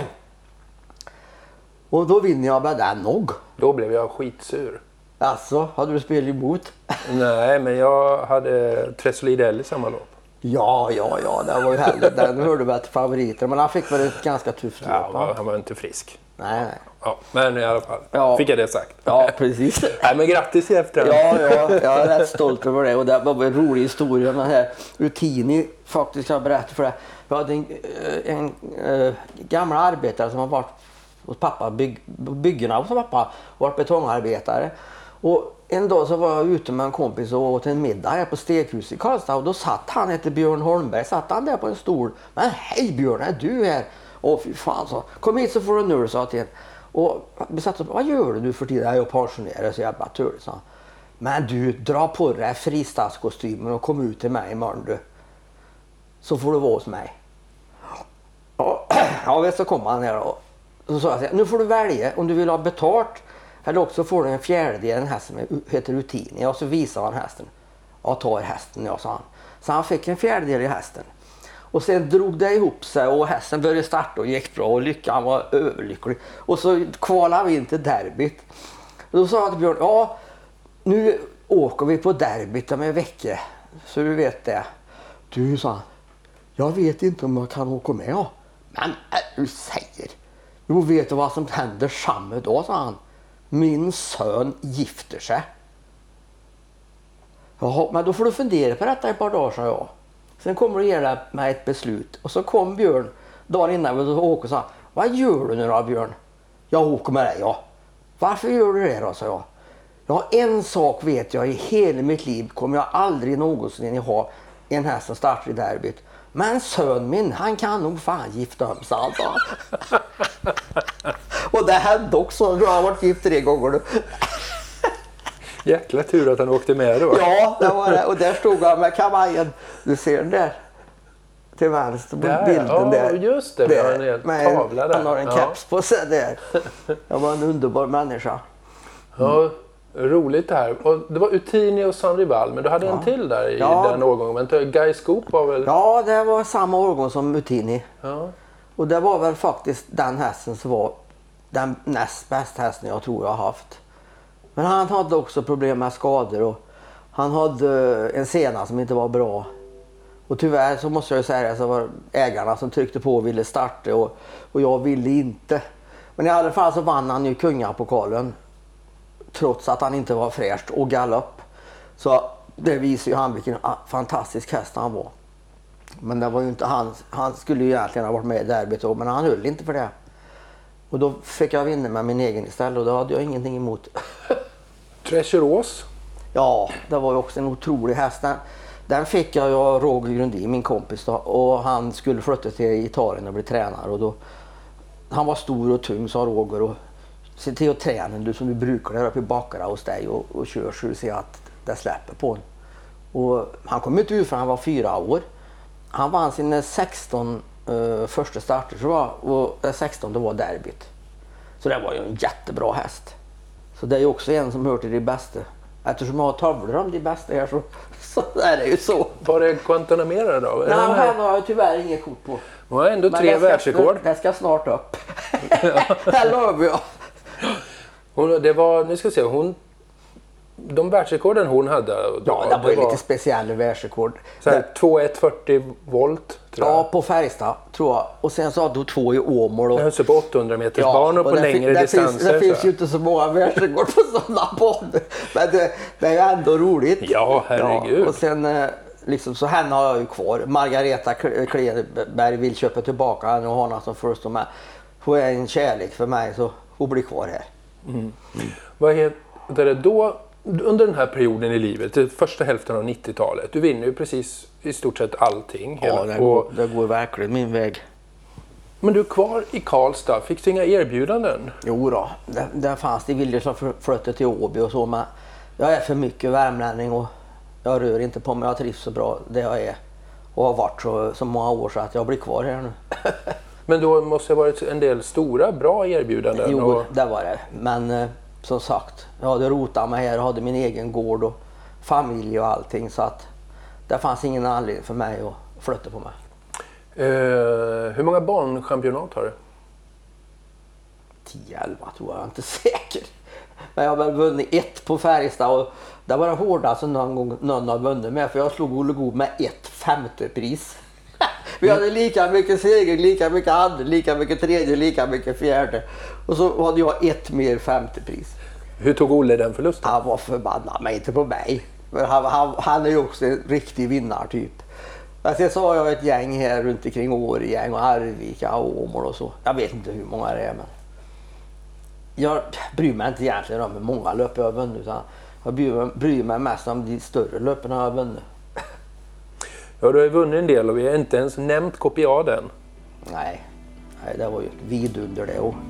Och då vinner jag med den nog. Då blev jag skitsur. Alltså, hade du spelat emot? Nej, men jag hade Tresolidell i samma lopp. Ja, det var ju härligt. Den hörde väl till favoriter, men han fick väl ett ganska tufft lopp. Ja, han var inte frisk. Nej. Ja, men i alla fall fick jag det sagt. Ja, precis. Nej, men grattis i efterhand. Ja, jag är rätt stolt över det och det var en rolig historia. Den här Utini faktiskt har berättat för det. Jag hade en gammal arbetare som har varit hos pappa, byggena hos pappa, varit betongarbetare. Och en dag så var jag ute med en kompis och åt en middag här på Steghuset i Karlstad och då satt han, hette Björn Holmberg, satt han där på en stol. Men hej Björn, är du här? Åh fy fan, så kom hit så får du en öl, sa till en. Och vi satt och, vad gör du för tiden? Jag är pensionerad så jävla tur, sa han. Men du, dra på dig fristadskostymen och kom ut till mig imorgon du. Så får du vara hos mig. Ja, så kom han här och så sa jag, nu får du välja om du vill ha betalt eller också får du en fjärdedel, en häst som heter Utini. Och så visade han hästen. Ja, ta hästen, sa han. Så han fick en fjärdedel i hästen. Och sen drog det ihop sig och hästen började starta och gick bra och lyckan var överlycklig. Och så kvalade vi in till derbyt. Och då sa jag till Björn, ja nu åker vi på derbyt om en vecka. Så du vet det. Du, sa han, jag vet inte om jag kan åka med. Ja. Men du säger, jo vet du vad som händer samma dag, sa han. Min son gifter sig. Jaha, men då får du fundera på detta ett par dagar, sa jag. Sen kommer du ge mig ett beslut. Och så kom Björn dagen innan vi åkte och sa, vad gör du nu då Björn? Jag åker med dig, ja. Varför gör du det då, sa jag. Ja, en sak vet jag, i hela mitt liv kommer jag aldrig någonsin ha en häst som startar i derbyt. Men sön min, han kan nog fan gifta om sig, alltså. Och det hände också, du har varit gift 3 gånger nu. Jäkla tur att han åkte med då. Ja, det var det. Och där stod han med kavajen. Du ser den där till vänster på bilden ja, där. Just det, vi har en hel tavla där. Han har en keps på sig där. Jag var en underbar människa. Ja, roligt det här. Och det var Utini och San Rival, men du hade en till där i den årgången. Men Guy Scoop var väl... Ja, det var samma årgång som Utini. Ja. Och det var väl faktiskt den hästen som var den näst bästa hästen jag tror jag har haft. Men han hade också problem med skador och han hade en sena som inte var bra. Och tyvärr så måste jag ju säga det, så var ägarna som tryckte på och ville starta och jag ville inte. Men i alla fall så vann han ju kungapokalen trots att han inte var fräscht och galopp. Så det visar ju han vilken fantastisk häst han var. Men det var ju inte han skulle ju egentligen ha varit med i derbyt men han höll inte för det. Och då fick jag vinna med min egen istället och då hade jag ingenting emot. Treasuros. Ja, det var ju också en otrolig häst. Den fick jag av Roger Grundin, min kompis då, och han skulle flytta till Italien och bli tränare och då han var stor och tung, sa Roger, och se till att träna du som du brukar där uppe i bakarna hos dig och kör så du ser att det släpper på honom. Och han kom inte ut för han var 4 år. Han vann sina 16 första starter tror jag, och det 16 det var derbyt. Så det var ju en jättebra häst. Så det är ju också en som hör till de bästa. Eftersom jag har tavlor om de bästa här så är det ju så. Var det Guantanamera då? Nej, han har jag tyvärr inget kort på. Hon har ändå 3 världsrekord. Det ska snart upp. Det lovar jag. Det var, nu ska vi se, de världsrekorden hon hade. Ja, det var ju lite speciella världsrekord. 2,140 volt tror jag. Ja, på Färjestad tror jag. Och sen så hade du 2 i Åmål. Jag höll sig på 800 meters banor på längre distanser. Det finns ju inte så många världsrekord på sådana banor. Men det är ju ändå roligt. Ja, herregud. Ja, och sen liksom, så henne har jag ju kvar. Margareta Kleberg vill köpa tillbaka henne och hon som först med. Hon är en kärlek för mig så hon blir kvar här. Vad heter det då? Under den här perioden i livet, första hälften av 90-talet, du vinner ju precis i stort sett allting. Ja, det går verkligen min väg. Men du är kvar i Karlstad, fick du inga erbjudanden? Jo då, det fanns det viljor som flyttade till Åby och så, men jag är för mycket värmlänning och jag rör inte på mig, jag trivs så bra där jag är. Och har varit så många år så att jag blir kvar här nu. Men då måste det ha varit en del stora, bra erbjudanden? Jo, det var det. Men som sagt, jag hade rotat mig här och hade min egen gård och familj och allting. Så att det fanns ingen anledning för mig att flytta på mig. Hur många barnchampionat har du? 10-11 tror jag, inte säker. Men jag har väl vunnit 1 på Färjestad och det var det hårdaste någon har vunnit med. För jag slog Olle God med 1 femte pris. Vi hade lika mycket seger, lika mycket andra, lika mycket tredje, lika mycket fjärde. Och så hade jag 1 mer femte pris. Hur tog Olle den förlusten? Han var förbannad, men inte på mig. Han är ju också en riktig vinnartyp. Men sen så har jag ett gäng här runt omkring Årjäng och Arvika och Åmål och så. Jag vet inte hur många det är, men jag bryr mig inte egentligen om hur många löp jag har vunnit. Utan jag bryr mig mest om de större löpen jag har vunnit. Ja, du har ju vunnit en del och vi har inte ens nämnt Kopiaden. Nej, det var ju vidunder det också.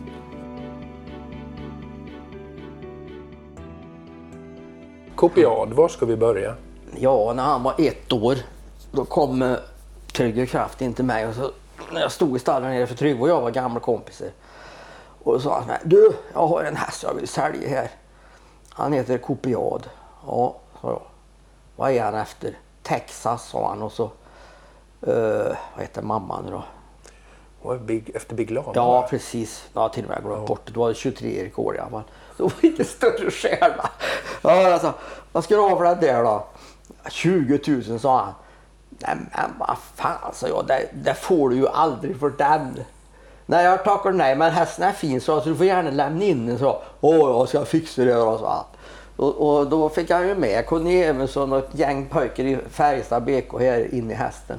Kopiad, var ska vi börja? Ja, när han var 1 år då kom Trygge Kraft in till mig och så när jag stod i stallen nere för Trygge och jag var gamla kompisar. Och så sa han, du, jag har en häst jag vill sälja här. Han heter Kopiad. Ja, sa jag. Vad är han efter? Texas, sa han, och så vad heter mamman då? Efter Big Lama? Ja, precis. Jag har till och med glömt bort det. Då var det 23 år i alla fall. Då var det inte större stjärna. Ja, alltså, vad ska du ha för det där då? 20 000, sa han. Nej, men vad fan, sa jag. Det får du ju aldrig för den. Nej, jag tackar nej, men hästen är fin, så du får gärna lämna in den. Så, jag ska fixa det, och så. Och då fick han ju med Conny Evensson och ett gäng pojkar i Färjestad BK här inne i hästen.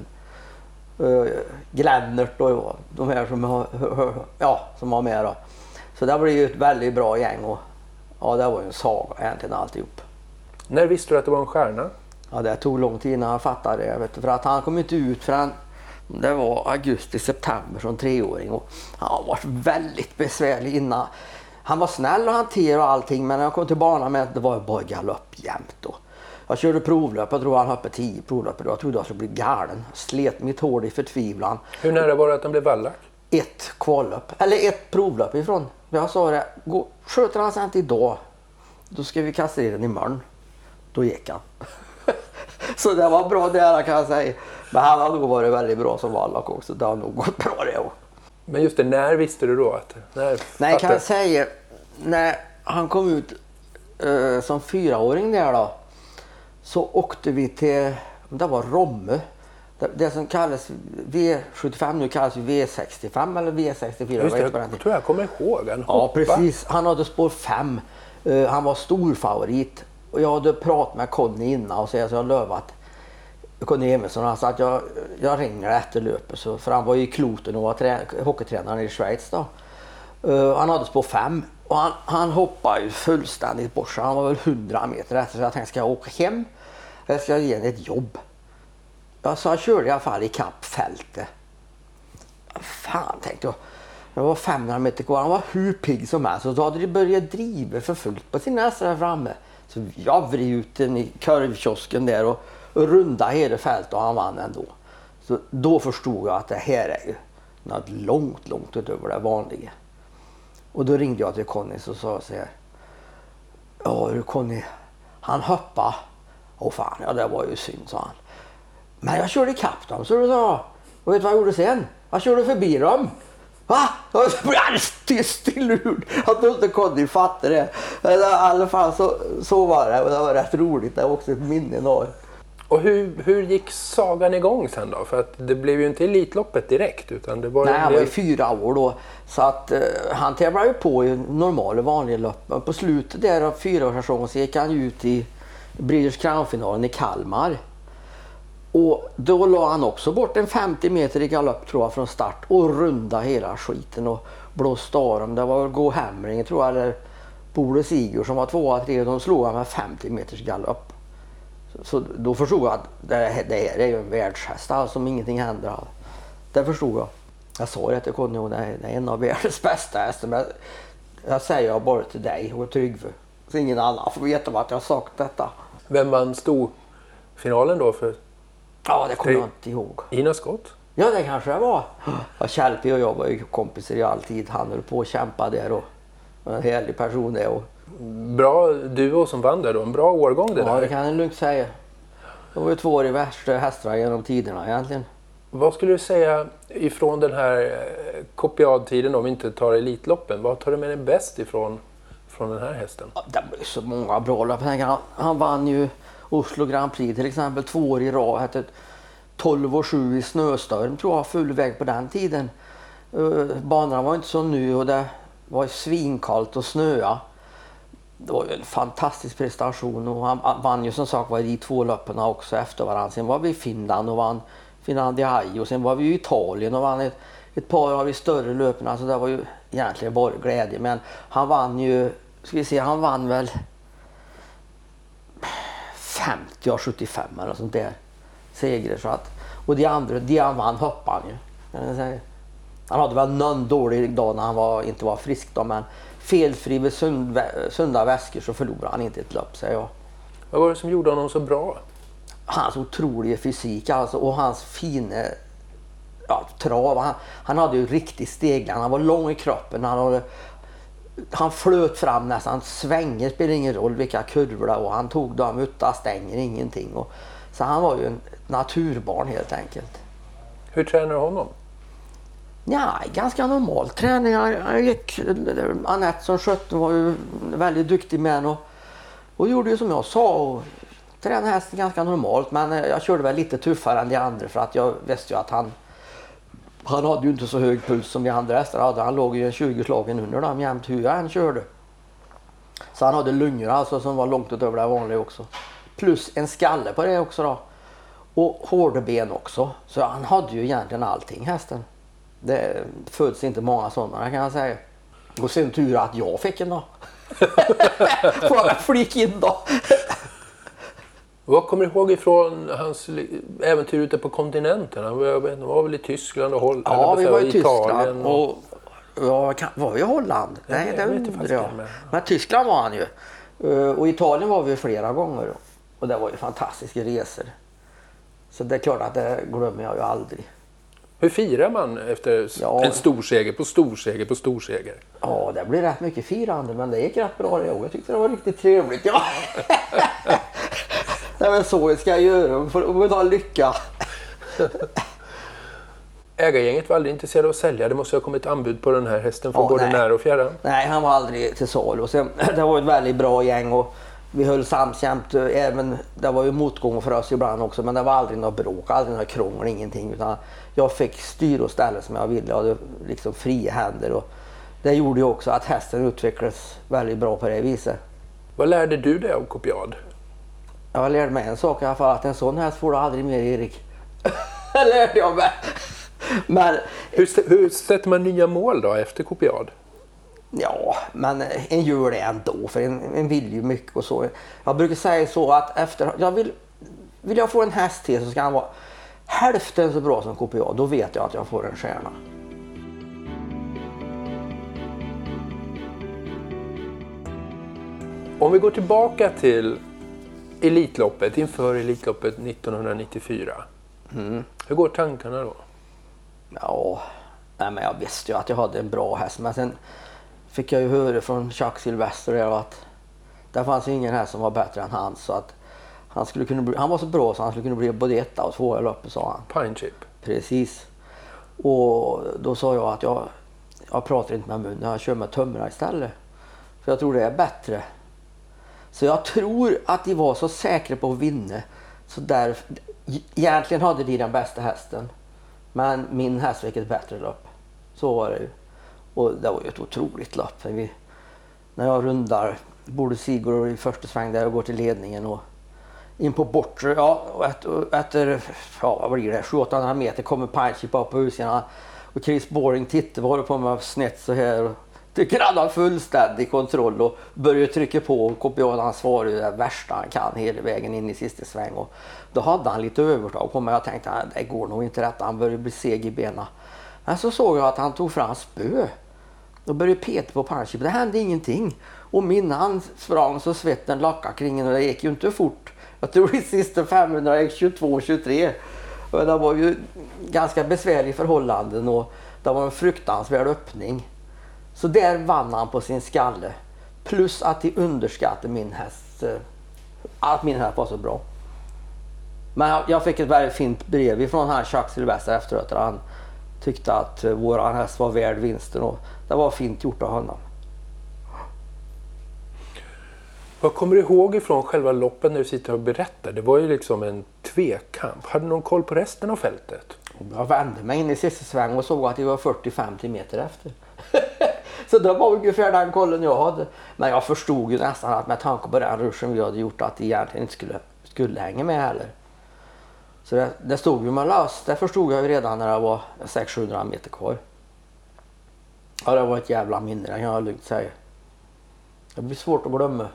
Glennert och de här som var med då. Så det blev ju ett väldigt bra gäng och ja, det var ju en saga egentligen alltihop. När visste du att det var en stjärna? Ja, det tog lång tid innan han fattade det. Vet du, för att han kom inte ut förrän det var augusti-september som 3-åring. Och han var väldigt besvärlig innan. Han var snäll och hanterade och allting, men när jag kom till banan med det var bara galopp jämt då. Jag körde provlöp, jag tror han hoppade 10 provlöp. Jag trodde jag skulle bli galen. Slet mitt hår i förtvivlan. Hur nära var det att han blev vallack? Ett kvallopp, eller ett provlopp ifrån. Jag sa det, sköter han sig inte idag, då ska vi kastrera den imorgon. Då gick han. Så det var bra där kan jag säga. Men han har nog varit väldigt bra som vallack också. Det har nog gått bra det. Men just det, när visste du då att... Nej, kan jag säga, när han kom ut som 4-åring där då, så åkte vi till, det var Romme. Det som kallas V75 nu kallas V65 eller V64. Just det, jag tror jag kommer ihåg. Ja, precis. Han hade spår 5. Han var stor favorit. Och jag hade pratat med Conny innan och så jag lovat Conny Emilsson. Han sa att jag ringer efter löpet. Så, för han var i Kloten och var hockeytränare i Schweiz då. Han hade spår 5. Och han hoppade ju fullständigt bort. Så han var väl 100 meter efter. Så jag tänkte, ska jag åka hem? Jag ska ge henne ett jobb. Så jag körde i alla fall i kapp fältet. Fan, tänkte jag. Det var 500 meter kvar. Han var hur pigg som helst. Och då hade de börjat driva för fullt på sin hästar där framme. Så jag vred ut den i kurvkiosken där och runda hela fältet och han vann ändå. Så då förstod jag att det här är ju något långt utöver det vanliga. Och då ringde jag till Conny och sa så här. Ja du Conny, han hoppade. Åh fan, ja det var ju synd, sa han. Men jag körde ikapp dem, så du sa. Och vet du vad jag gjorde sen? Jag körde förbi dem. Va? Jag blev stillurd. Att inte Conny fattade det. Men i alla fall så var det. Och det var rätt roligt. Det var också ett minne av. Och hur gick sagan igång sen då? För att det blev ju inte Elitloppet direkt. Utan det var. Nej, han var ju 4 år då. Så att han tävlade ju på i normala vanliga lopp. På slutet där av 4-årssäsongen så gick han ut i Breeders Crown-finalen i Kalmar. Och då la han också bort en 50 meter i galopp tror jag från start och runda hela skiten och blåste av dem. Det var Gå Hemring tror jag eller Bole Sigur som var 2-3 och de slog han med 50 meters galopp. Så då förstod jag att det här är ju en världshäst som ingenting händer. Det förstod jag. Jag sa det till Conny och det är en av världens bästa hästar. Men jag säger bara till dig och Tryggve. Så ingen annan får veta vad jag har sagt detta. Vem vann storfinalen då för? Ja, det kommer jag inte ihåg. Ina Scott? Ja, det kanske det var. Ja, Kjellpi och jag var ju kompisar i alltid. Han höll på att kämpa där och en härlig person där. Och... Bra duo som vann där då. En bra årgång det där. Ja, det kan jag lugnt säga. Det var ju 2 av de värsta hästarna genom tiderna egentligen. Vad skulle du säga ifrån den här kopiadtiden om vi inte tar Elitloppen? Vad tar du med dig bäst ifrån den här hästen? Ja, det var ju så många bra lopp. Han vann ju Oslo Grand Prix till exempel 2 år i rad. Hette 12,7 i snöstorm tror jag full väg på den tiden. Banorna var inte så nu och det var svinkallt och snöa. Det var ju en fantastisk prestation och han vann ju som sagt var i 2 loppen också efter varandra. Sen var vi i Finland och vann Finlandia och sen var vi i Italien och vann ett par av de större löpen. Alltså det var ju egentligen bara glädje, men han vann ju, ska vi se, han vann väl 50 av 75 eller sånt där segrar så att, och de han vann hoppade han ju. Han hade väl någon dålig dag när han inte var frisk då, men felfri vid sunda väskor så förlorade han inte ett lopp, säger jag. Vad var det som gjorde honom så bra? Hans otroliga fysik alltså, och hans fina trav. Han hade ju riktigt steglan. Han var lång i kroppen. Han flöt fram nästan. Svänger spelar ingen roll vilka kurvor och han tog dem utan stänger ingenting. Så han var ju en naturbarn helt enkelt. Hur tränar du honom? Ja, ganska normal träning. Anette som skötte var ju väldigt duktig med och gjorde ju som jag sa och tränade hästen ganska normalt, men jag körde väl lite tuffare än de andra för att jag visste ju att han hade ju inte så hög puls som de andra hästarna hade. Han låg ju 20 slagen under dem jämt hur han körde. Så han hade lungor alltså som var långt utöver det vanliga också. Plus en skalle på det också då. Och hårda ben också. Så han hade ju egentligen allting, hästen. Det föds inte många sådana, kan jag säga. Och sen tur att jag fick en då. Får jag flika in då. Vad kommer du ihåg ifrån hans äventyr ute på kontinenten? Han var väl i Tyskland och Holland? Ja, vi var i Italien Tyskland och var vi i Holland? Nej, det undrar jag. Men Tyskland var han ju. Och Italien var vi flera gånger. Och det var ju fantastiska resor. Så det är klart att det glömmer jag ju aldrig. Hur firar man efter en storseger på storseger på storseger? Ja, det blir rätt mycket firande, men det gick rätt bra det. Jag tyckte det var riktigt trevligt. Ja. Det är väl så jag ska göra för att ha lycka. Ägargänget var aldrig intresserade av att sälja. Det måste ha kommit anbud på den här hästen från både nära och fjärran. Nej, han var aldrig till salu. Och sen, det var ett väldigt bra gäng och vi höll samkämt. Även, det var ju motgång för oss ibland också, men det var aldrig något bråk, aldrig något krångel, ingenting. Utan jag fick styra och ställa som jag ville. Jag hade liksom fria händer. Och det gjorde ju också att hästen utvecklades väldigt bra på det viset. Vad lärde du dig av Copiad? Jag lärde mig en sak i alla fall, att en sån häst får du aldrig mer, Erik. Det lärde jag mig. Men, hur sätter man nya mål då efter Copiad? Ja, men en gör det ändå, för en vill ju mycket och så. Jag brukar säga så att vill jag få en häst till så ska han vara hälften så bra som Copiad. Då vet jag att jag får en stjärna. Om vi går tillbaka till Elitloppet, inför Elitloppet 1994. Hur går tankarna då? Ja, men jag visste ju att jag hade en bra häst. Men sen fick jag ju höra från Chuck Sylvester att det fanns ingen häst som var bättre än han. Så att han var så bra så han skulle kunna bli både 1 och 2 i loppet, sa han. Pine Chip. Precis. Och då sa jag att jag pratar inte med munnen, jag kör med tumrar istället. För jag tror det är bättre. Så jag tror att de var så säkra på att vinna. Så egentligen hade de den bästa hästen. Men min häst fick ett bättre lopp. Så var det ju. Och det var ju ett otroligt lopp. När jag rundar Borde Sigurd i första sväng där och går till ledningen. Och in på bortre, efter vad blir det, 700-800 meter kommer Pine Chip upp på husen. Och Chris Boring tittar var det på mig snett så här. Tycker han har fullständig kontroll och börjar trycka på. Och Copiad, han svarar ju det värsta han kan hela vägen in i sista sväng. Och då hade han lite övertag på mig. Jag tänkte att det går nog inte rätt. Han började bli seg i benen. Men så såg jag att han tog fram spö. Och började peta på Pine Chip. Det hände ingenting. Och min hand sprang så svetten lackade kring och det gick ju inte fort. Jag tror i sista 500 gick 22-23. Och det var ju ganska besvärliga förhållanden och det var en fruktansvärd öppning. Så där vann han på sin skalle. Plus att de underskattade min häst. Att min häst var så bra. Men jag fick ett väldigt fint brev från han Chuck Sylvester efteråt. Där han tyckte att våran häst var värd vinsten. Och det var fint gjort av honom. Vad kommer du ihåg ifrån själva loppet när du sitter och berättar? Det var ju liksom en tvekamp. Hade du någon koll på resten av fältet? Jag vände mig in i sista sväng och såg att det var 40-50 meter efter. Så det var ungefär den kollen jag hade. Men jag förstod ju nästan att med tanke på den ruschen vi hade gjort att det egentligen inte skulle hänga med heller. Så det stod ju med löst. Det förstod jag ju redan när det var 600-700 meter kvar. Ja, det var ett jävla minne, det kan jag lugnt säga. Det blir svårt att glömma.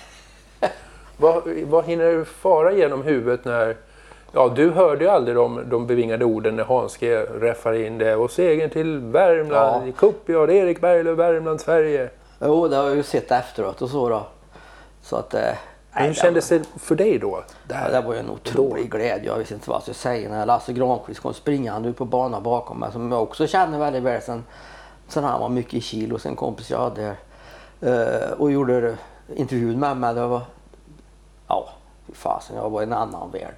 Vad hinner du fara genom huvudet när... Ja, du hörde ju aldrig de bevingade orden när Hans G räffar in det. Och segern till Värmland, i Copiad, Erik Berglöf, Värmland, Sverige. Jo, det har jag ju sett efteråt och så då. Så att... Hur kändes det för dig då? Det var ju en otrolig glädje. Jag visste inte vad jag skulle säga när Lasse Granqvist kom springande ut på banan bakom mig. Som jag också kände väldigt väl sen han var mycket i Kil och sen kompis jag hade och gjorde intervjun med mig. Det var... Ja, fasen, jag var i en annan värld.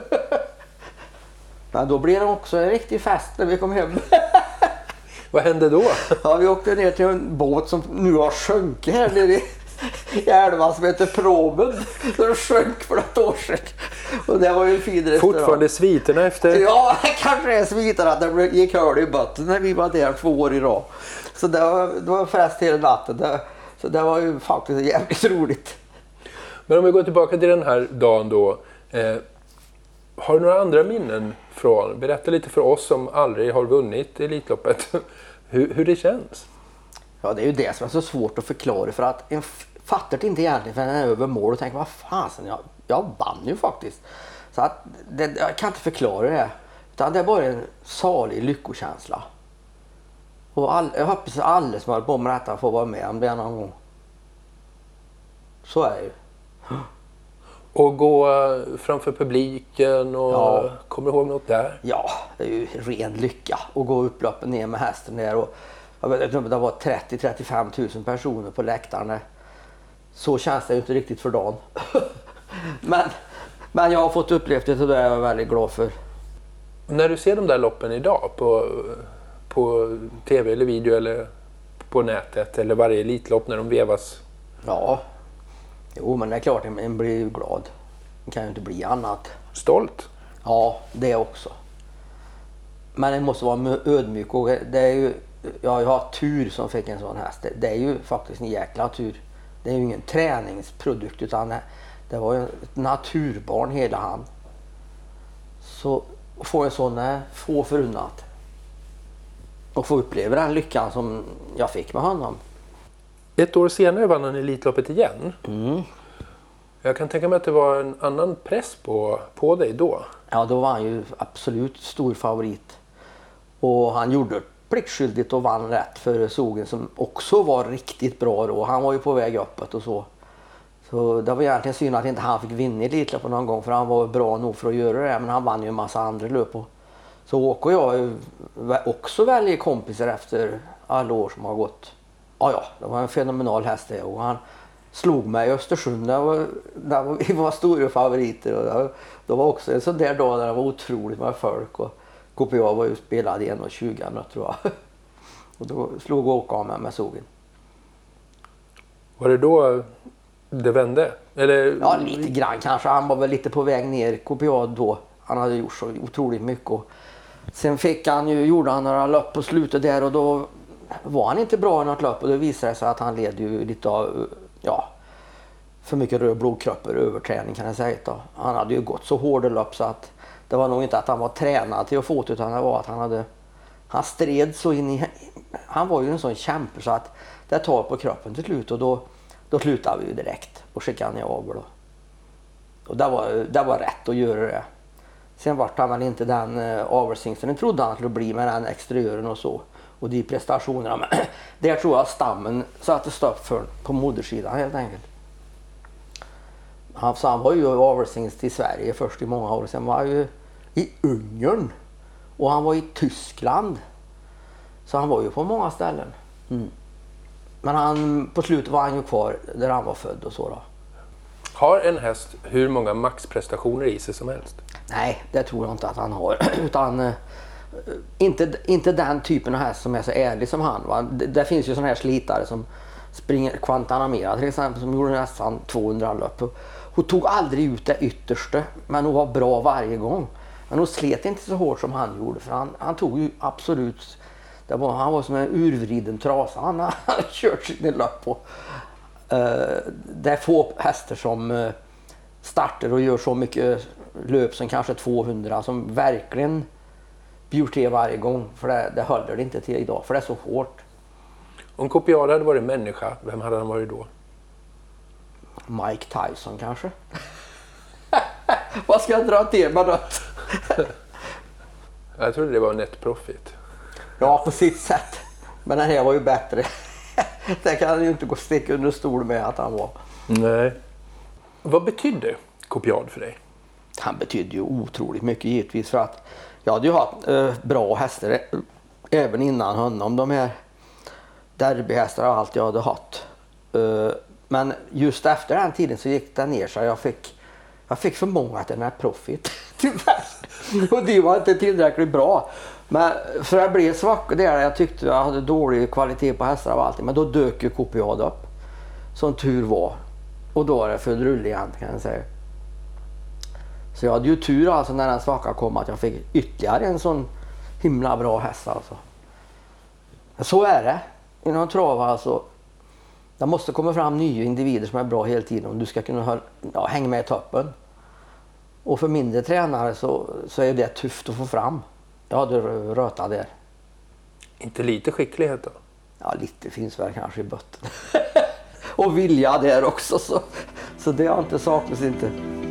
Men då blev det också en riktig fest när vi kom hem. Vad hände då? Ja, vi åkte ner till en båt som nu har sjunkit här nere i älvan som heter Promen. Den sjönk för ett år sedan. Och det var ju en fin restaurang. Fortfarande sviterna efter? Ja, det kanske är sviterna att det gick höl i botten när vi var där 2 år i rad. Så det var fest hela natten. Så det var ju faktiskt jävligt roligt. Men om vi går tillbaka till den här dagen då. Har du några andra minnen från? Berätta lite för oss som aldrig har vunnit Elitloppet. hur det känns. Ja, det är ju det som är så svårt att förklara. För att en fattar inte egentligen för den är över mål och tänker vad fasen, jag vann ju faktiskt. Så att jag kan inte förklara det. Utan det är bara en salig lyckokänsla. Och jag hoppas att alla som har på med detta får vara med om det någon gång. Så är det ju. Och gå framför publiken och kommer du ihåg något där? Ja, det är ju ren lycka att gå upploppen ner med hästen där. Och jag vet inte, det var 30-35 000 personer på läktaren. Så känns det ju inte riktigt för dagen. men jag har fått uppleva det och det är jag väldigt glad för. När du ser de där loppen idag på tv eller video eller på nätet eller varje elitlopp när de vevas? Ja, jo men det är klart en blir ju glad. Det kan ju inte bli annat. Stolt? Ja, det också. Men det måste vara ödmjuk och det är ju, jag har tur som fick en sån häst. Det är ju faktiskt en jäkla tur. Det är ju ingen träningsprodukt utan det var ju ett naturbarn hela han. Så att få en sån är få förunnat. Och få uppleva den lyckan som jag fick med honom. Ett år senare vann han Elitloppet igen. Mm. Jag kan tänka mig att det var en annan press på dig då. Ja, då var han ju absolut stor favorit. Och han gjorde pliktskyldigt och vann rätt för Sågen som också var riktigt bra då. Han var ju på väg uppåt och så. Så det var egentligen synd att inte han fick vinna Elitloppet någon gång för han var bra nog för att göra det. Men han vann ju en massa andra löp. Så Åke och jag också väldigt kompisar efter alla år som har gått. Ja, det var en fenomenal häst det. Och han slog mig i Östersund. Vi var stora favoriter. Och det var också en sån där dag där det var otroligt med folk. Och KPA var ju spelad i 1,20 tror jag. Och då slog Åke av med Sågen. Var det då det vände? Eller... Ja, lite grann kanske. Han var väl lite på väg ner KPA då. Han hade gjort så otroligt mycket. Och sen gjorde han några lopp på slutet där och då var han inte bra i något lopp och det visade sig att han led ju lite av för mycket röd blodkroppar och överträning kan jag säga. Då. Han hade ju gått så hårda lopp så att det var nog inte att han var tränad till att få det utan det var att han stred så in i, han var ju en sån kämpe så att det tar på kroppen till slut och då slutade vi ju direkt och skickade han i avel då. Och det var rätt att göra det. Sen var han väl inte den avelsingsten trodde han skulle bli med den exteriören och så. Och de prestationerna. Men där tror jag stammen satte stopp för på modersidan helt enkelt. Han var ju avelsingst i Sverige först i många år. Sen var han ju i Ungern. Och han var i Tyskland. Så han var ju på många ställen. Mm. Men på slutet var han ju kvar där han var född och så då. Har en häst hur många maxprestationer i sig som helst? Nej, det tror jag inte att han har. Utan inte den typen av häst som är så ärlig som han. Va? Det finns ju sådana här slitare som springer Guantanamera till exempel som gjorde nästan 200 lopp. Hon tog aldrig ut det yttersta men hon var bra varje gång. Men hon slet inte så hårt som han gjorde för han tog ju absolut, han var som en urvriden trasa. Han hade kört sin lopp på. Det är få hästar som startar och gör så mycket löp som kanske 200 som verkligen bjuder till varje gång för det håller det inte till idag för det är så hårt. Om Kopiara hade varit människa, vem hade han varit då? Mike Tyson kanske. Vad ska jag dra till med då? Jag trodde det var net profit. Ja, på sitt sätt. Men den här var ju bättre. Det kan ju inte gå stick under stol med att han var. Nej. Vad betydde Kopiad för dig? Han betydde ju otroligt mycket givetvis för att jag hade ju haft bra hästar även innan honom. De här derbyhästar och allt jag hade haft. Men just efter den tiden så gick det ner så jag fick för många till den här profit. Och det var inte tillräckligt bra. Men för jag blev svag där jag tyckte jag hade dålig kvalitet på hästar och allting. Men då dök ju Kopiad upp. Som tur var. Och då är det full rull igen kan jag säga. Så jag hade ju tur alltså när den svacka kom att jag fick ytterligare en sån himla bra häst alltså. Så är det. Inom trav alltså. Det måste komma fram nya individer som är bra hela tiden om du ska kunna hänga med i toppen. Och för mindre tränare så är det tufft att få fram. Jag hade röta där. Inte lite skicklighet då? Ja, lite finns väl kanske i botten. Och vilja där också. Så det har inte saknats inte.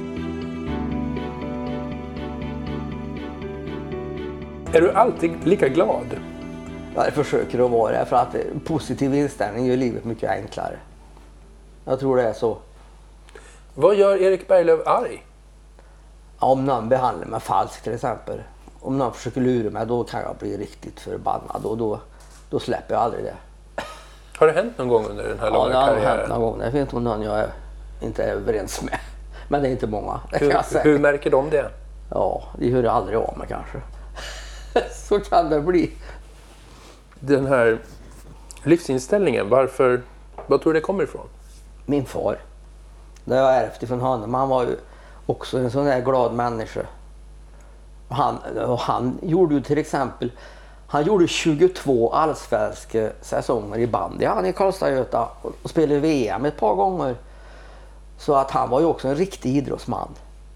Är du alltid lika glad? Jag försöker att vara det för att positiv inställning gör livet mycket enklare. Jag tror det är så. Vad gör Erik Berglöf arg? Om någon behandlar mig falskt till exempel. Om någon försöker lura mig, då kan jag bli riktigt förbannad. Och då släpper jag aldrig det. Har det hänt någon gång under den här långa karriären? Ja, det har hänt någon gång. Det finns någon jag inte är överens med. Men det är inte många. Hur märker de det? Ja, de hör aldrig av mig kanske. Så kan det bli. Den här livsinställningen, vad tror du det kommer ifrån? Min far. Det har jag ärvt från honom. Han var ju också en sån där glad människa. Han gjorde ju till exempel, han gjorde 22 allsvenska säsonger i bandy. Han i Karlstad-Göta och spelade VM ett par gånger. Så att han var ju också en riktig idrottsman.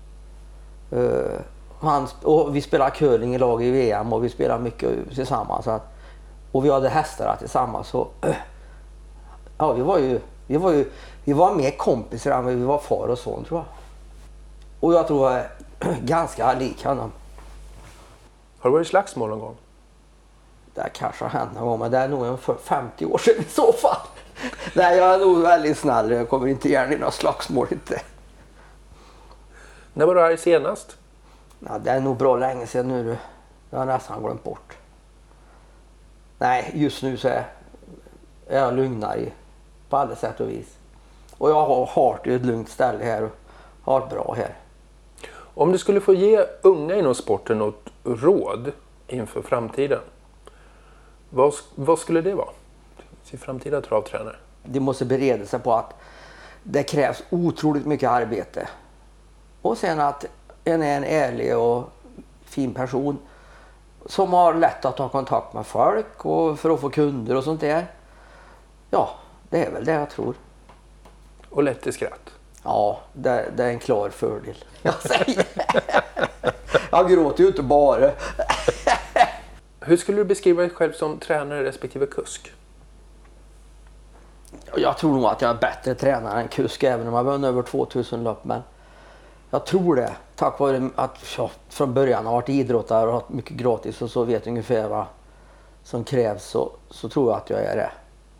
Och vi spelade curling i lag i VM och vi spelade mycket tillsammans. Och vi hade hästar tillsammans. Så, ja, vi var mer kompisar än vi var far och son, tror jag. Och jag tror jag är ganska lik honom. Har du varit i slagsmål någon gång? Det kanske har hänt någon gång, men det är nog 50 år sedan i så fall. Nej, jag är nog väldigt snäll. Jag kommer inte gärna i några slagsmål inte. När var du här senast? Ja, det är nog bra länge sedan nu. Jag har nästan glömt bort. Nej, just nu så är jag lugnare på alla sätt och vis. Och jag har ett lugnt ställe här och har det bra här. Om du skulle få ge unga inom sporten något råd inför framtiden, vad skulle det vara till framtida travtränare? De måste bereda sig på att det krävs otroligt mycket arbete. Och sen att en är en ärlig och fin person som har lätt att ta kontakt med folk och för att få kunder och sånt där. Ja, det är väl det jag tror. Och lätt till skratt. Ja, det är en klar fördel. Jag gråter ju inte bara. Hur skulle du beskriva dig själv som tränare respektive kusk? Jag tror nog att jag är bättre tränare än kusk även om jag vann över 2000 lopp. Men jag tror det. Tack vare att jag från början har varit idrottare och haft mycket gratis och så vet ungefär vad som krävs så tror jag att jag är det.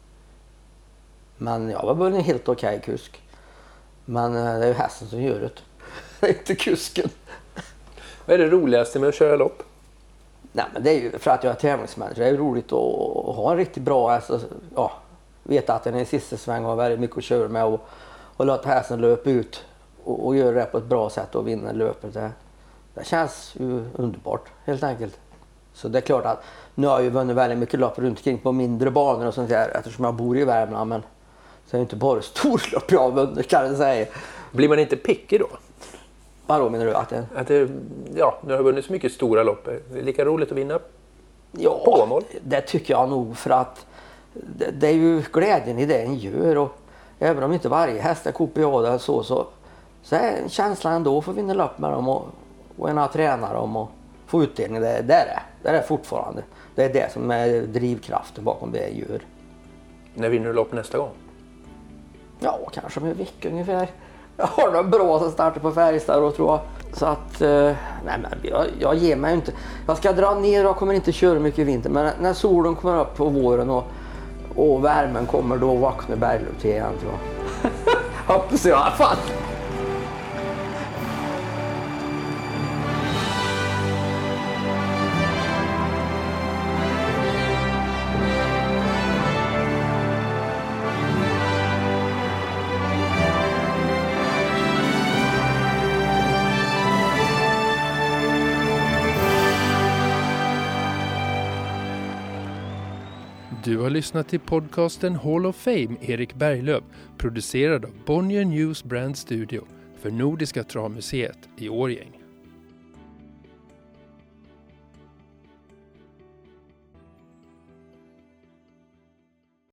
Men jag var väl en helt okej kusk. Men det är ju hästen som gör det. Det är inte kusken. Vad är det roligaste med att köra lopp? Nej, men det är ju för att jag är tävlingsmänniska. Det är roligt att ha en riktigt bra häst. Ja, veta att den är i sista sväng och har väldigt mycket att köra med och låta hästen löpa ut och göra det på ett bra sätt och vinna löpet. Det känns ju underbart helt enkelt. Så det är klart att nu har jag ju vunnit väldigt mycket lopp runt omkring på mindre banor och sånt där eftersom jag bor i Värmland. Men så är det inte bara storlopp jag har vunnit, kan jag säga. Blir man inte pickig då? Vadå menar du? Nu har vunnit så mycket stora lopp. Det är lika roligt att vinna på Åmål? Det tycker jag nog för att det är ju glädjen i det en gör. Och även om inte varje häst är kopiada så är känslan ändå för att vinna lopp med dem och en tränar dem och få utdelning. Det är fortfarande. Det är det som är drivkraften bakom det jag gör. När vinner du lopp nästa gång? Ja, kanske om en vecka ungefär. Jag har något bra som startar på Färjestad då, tror jag. Så att, nej men jag ger mig inte. Jag ska dra ner och kommer inte köra mycket i vinter. Men när solen kommer upp på våren och värmen kommer, då vaknar Berglöf till igen, tror jag. Hoppas jag i alla fall. Du har lyssnat till podcasten Hall of Fame Erik Berglöf, producerad av Bonnier News Brand Studio för Nordiska travmuseet i Årjäng.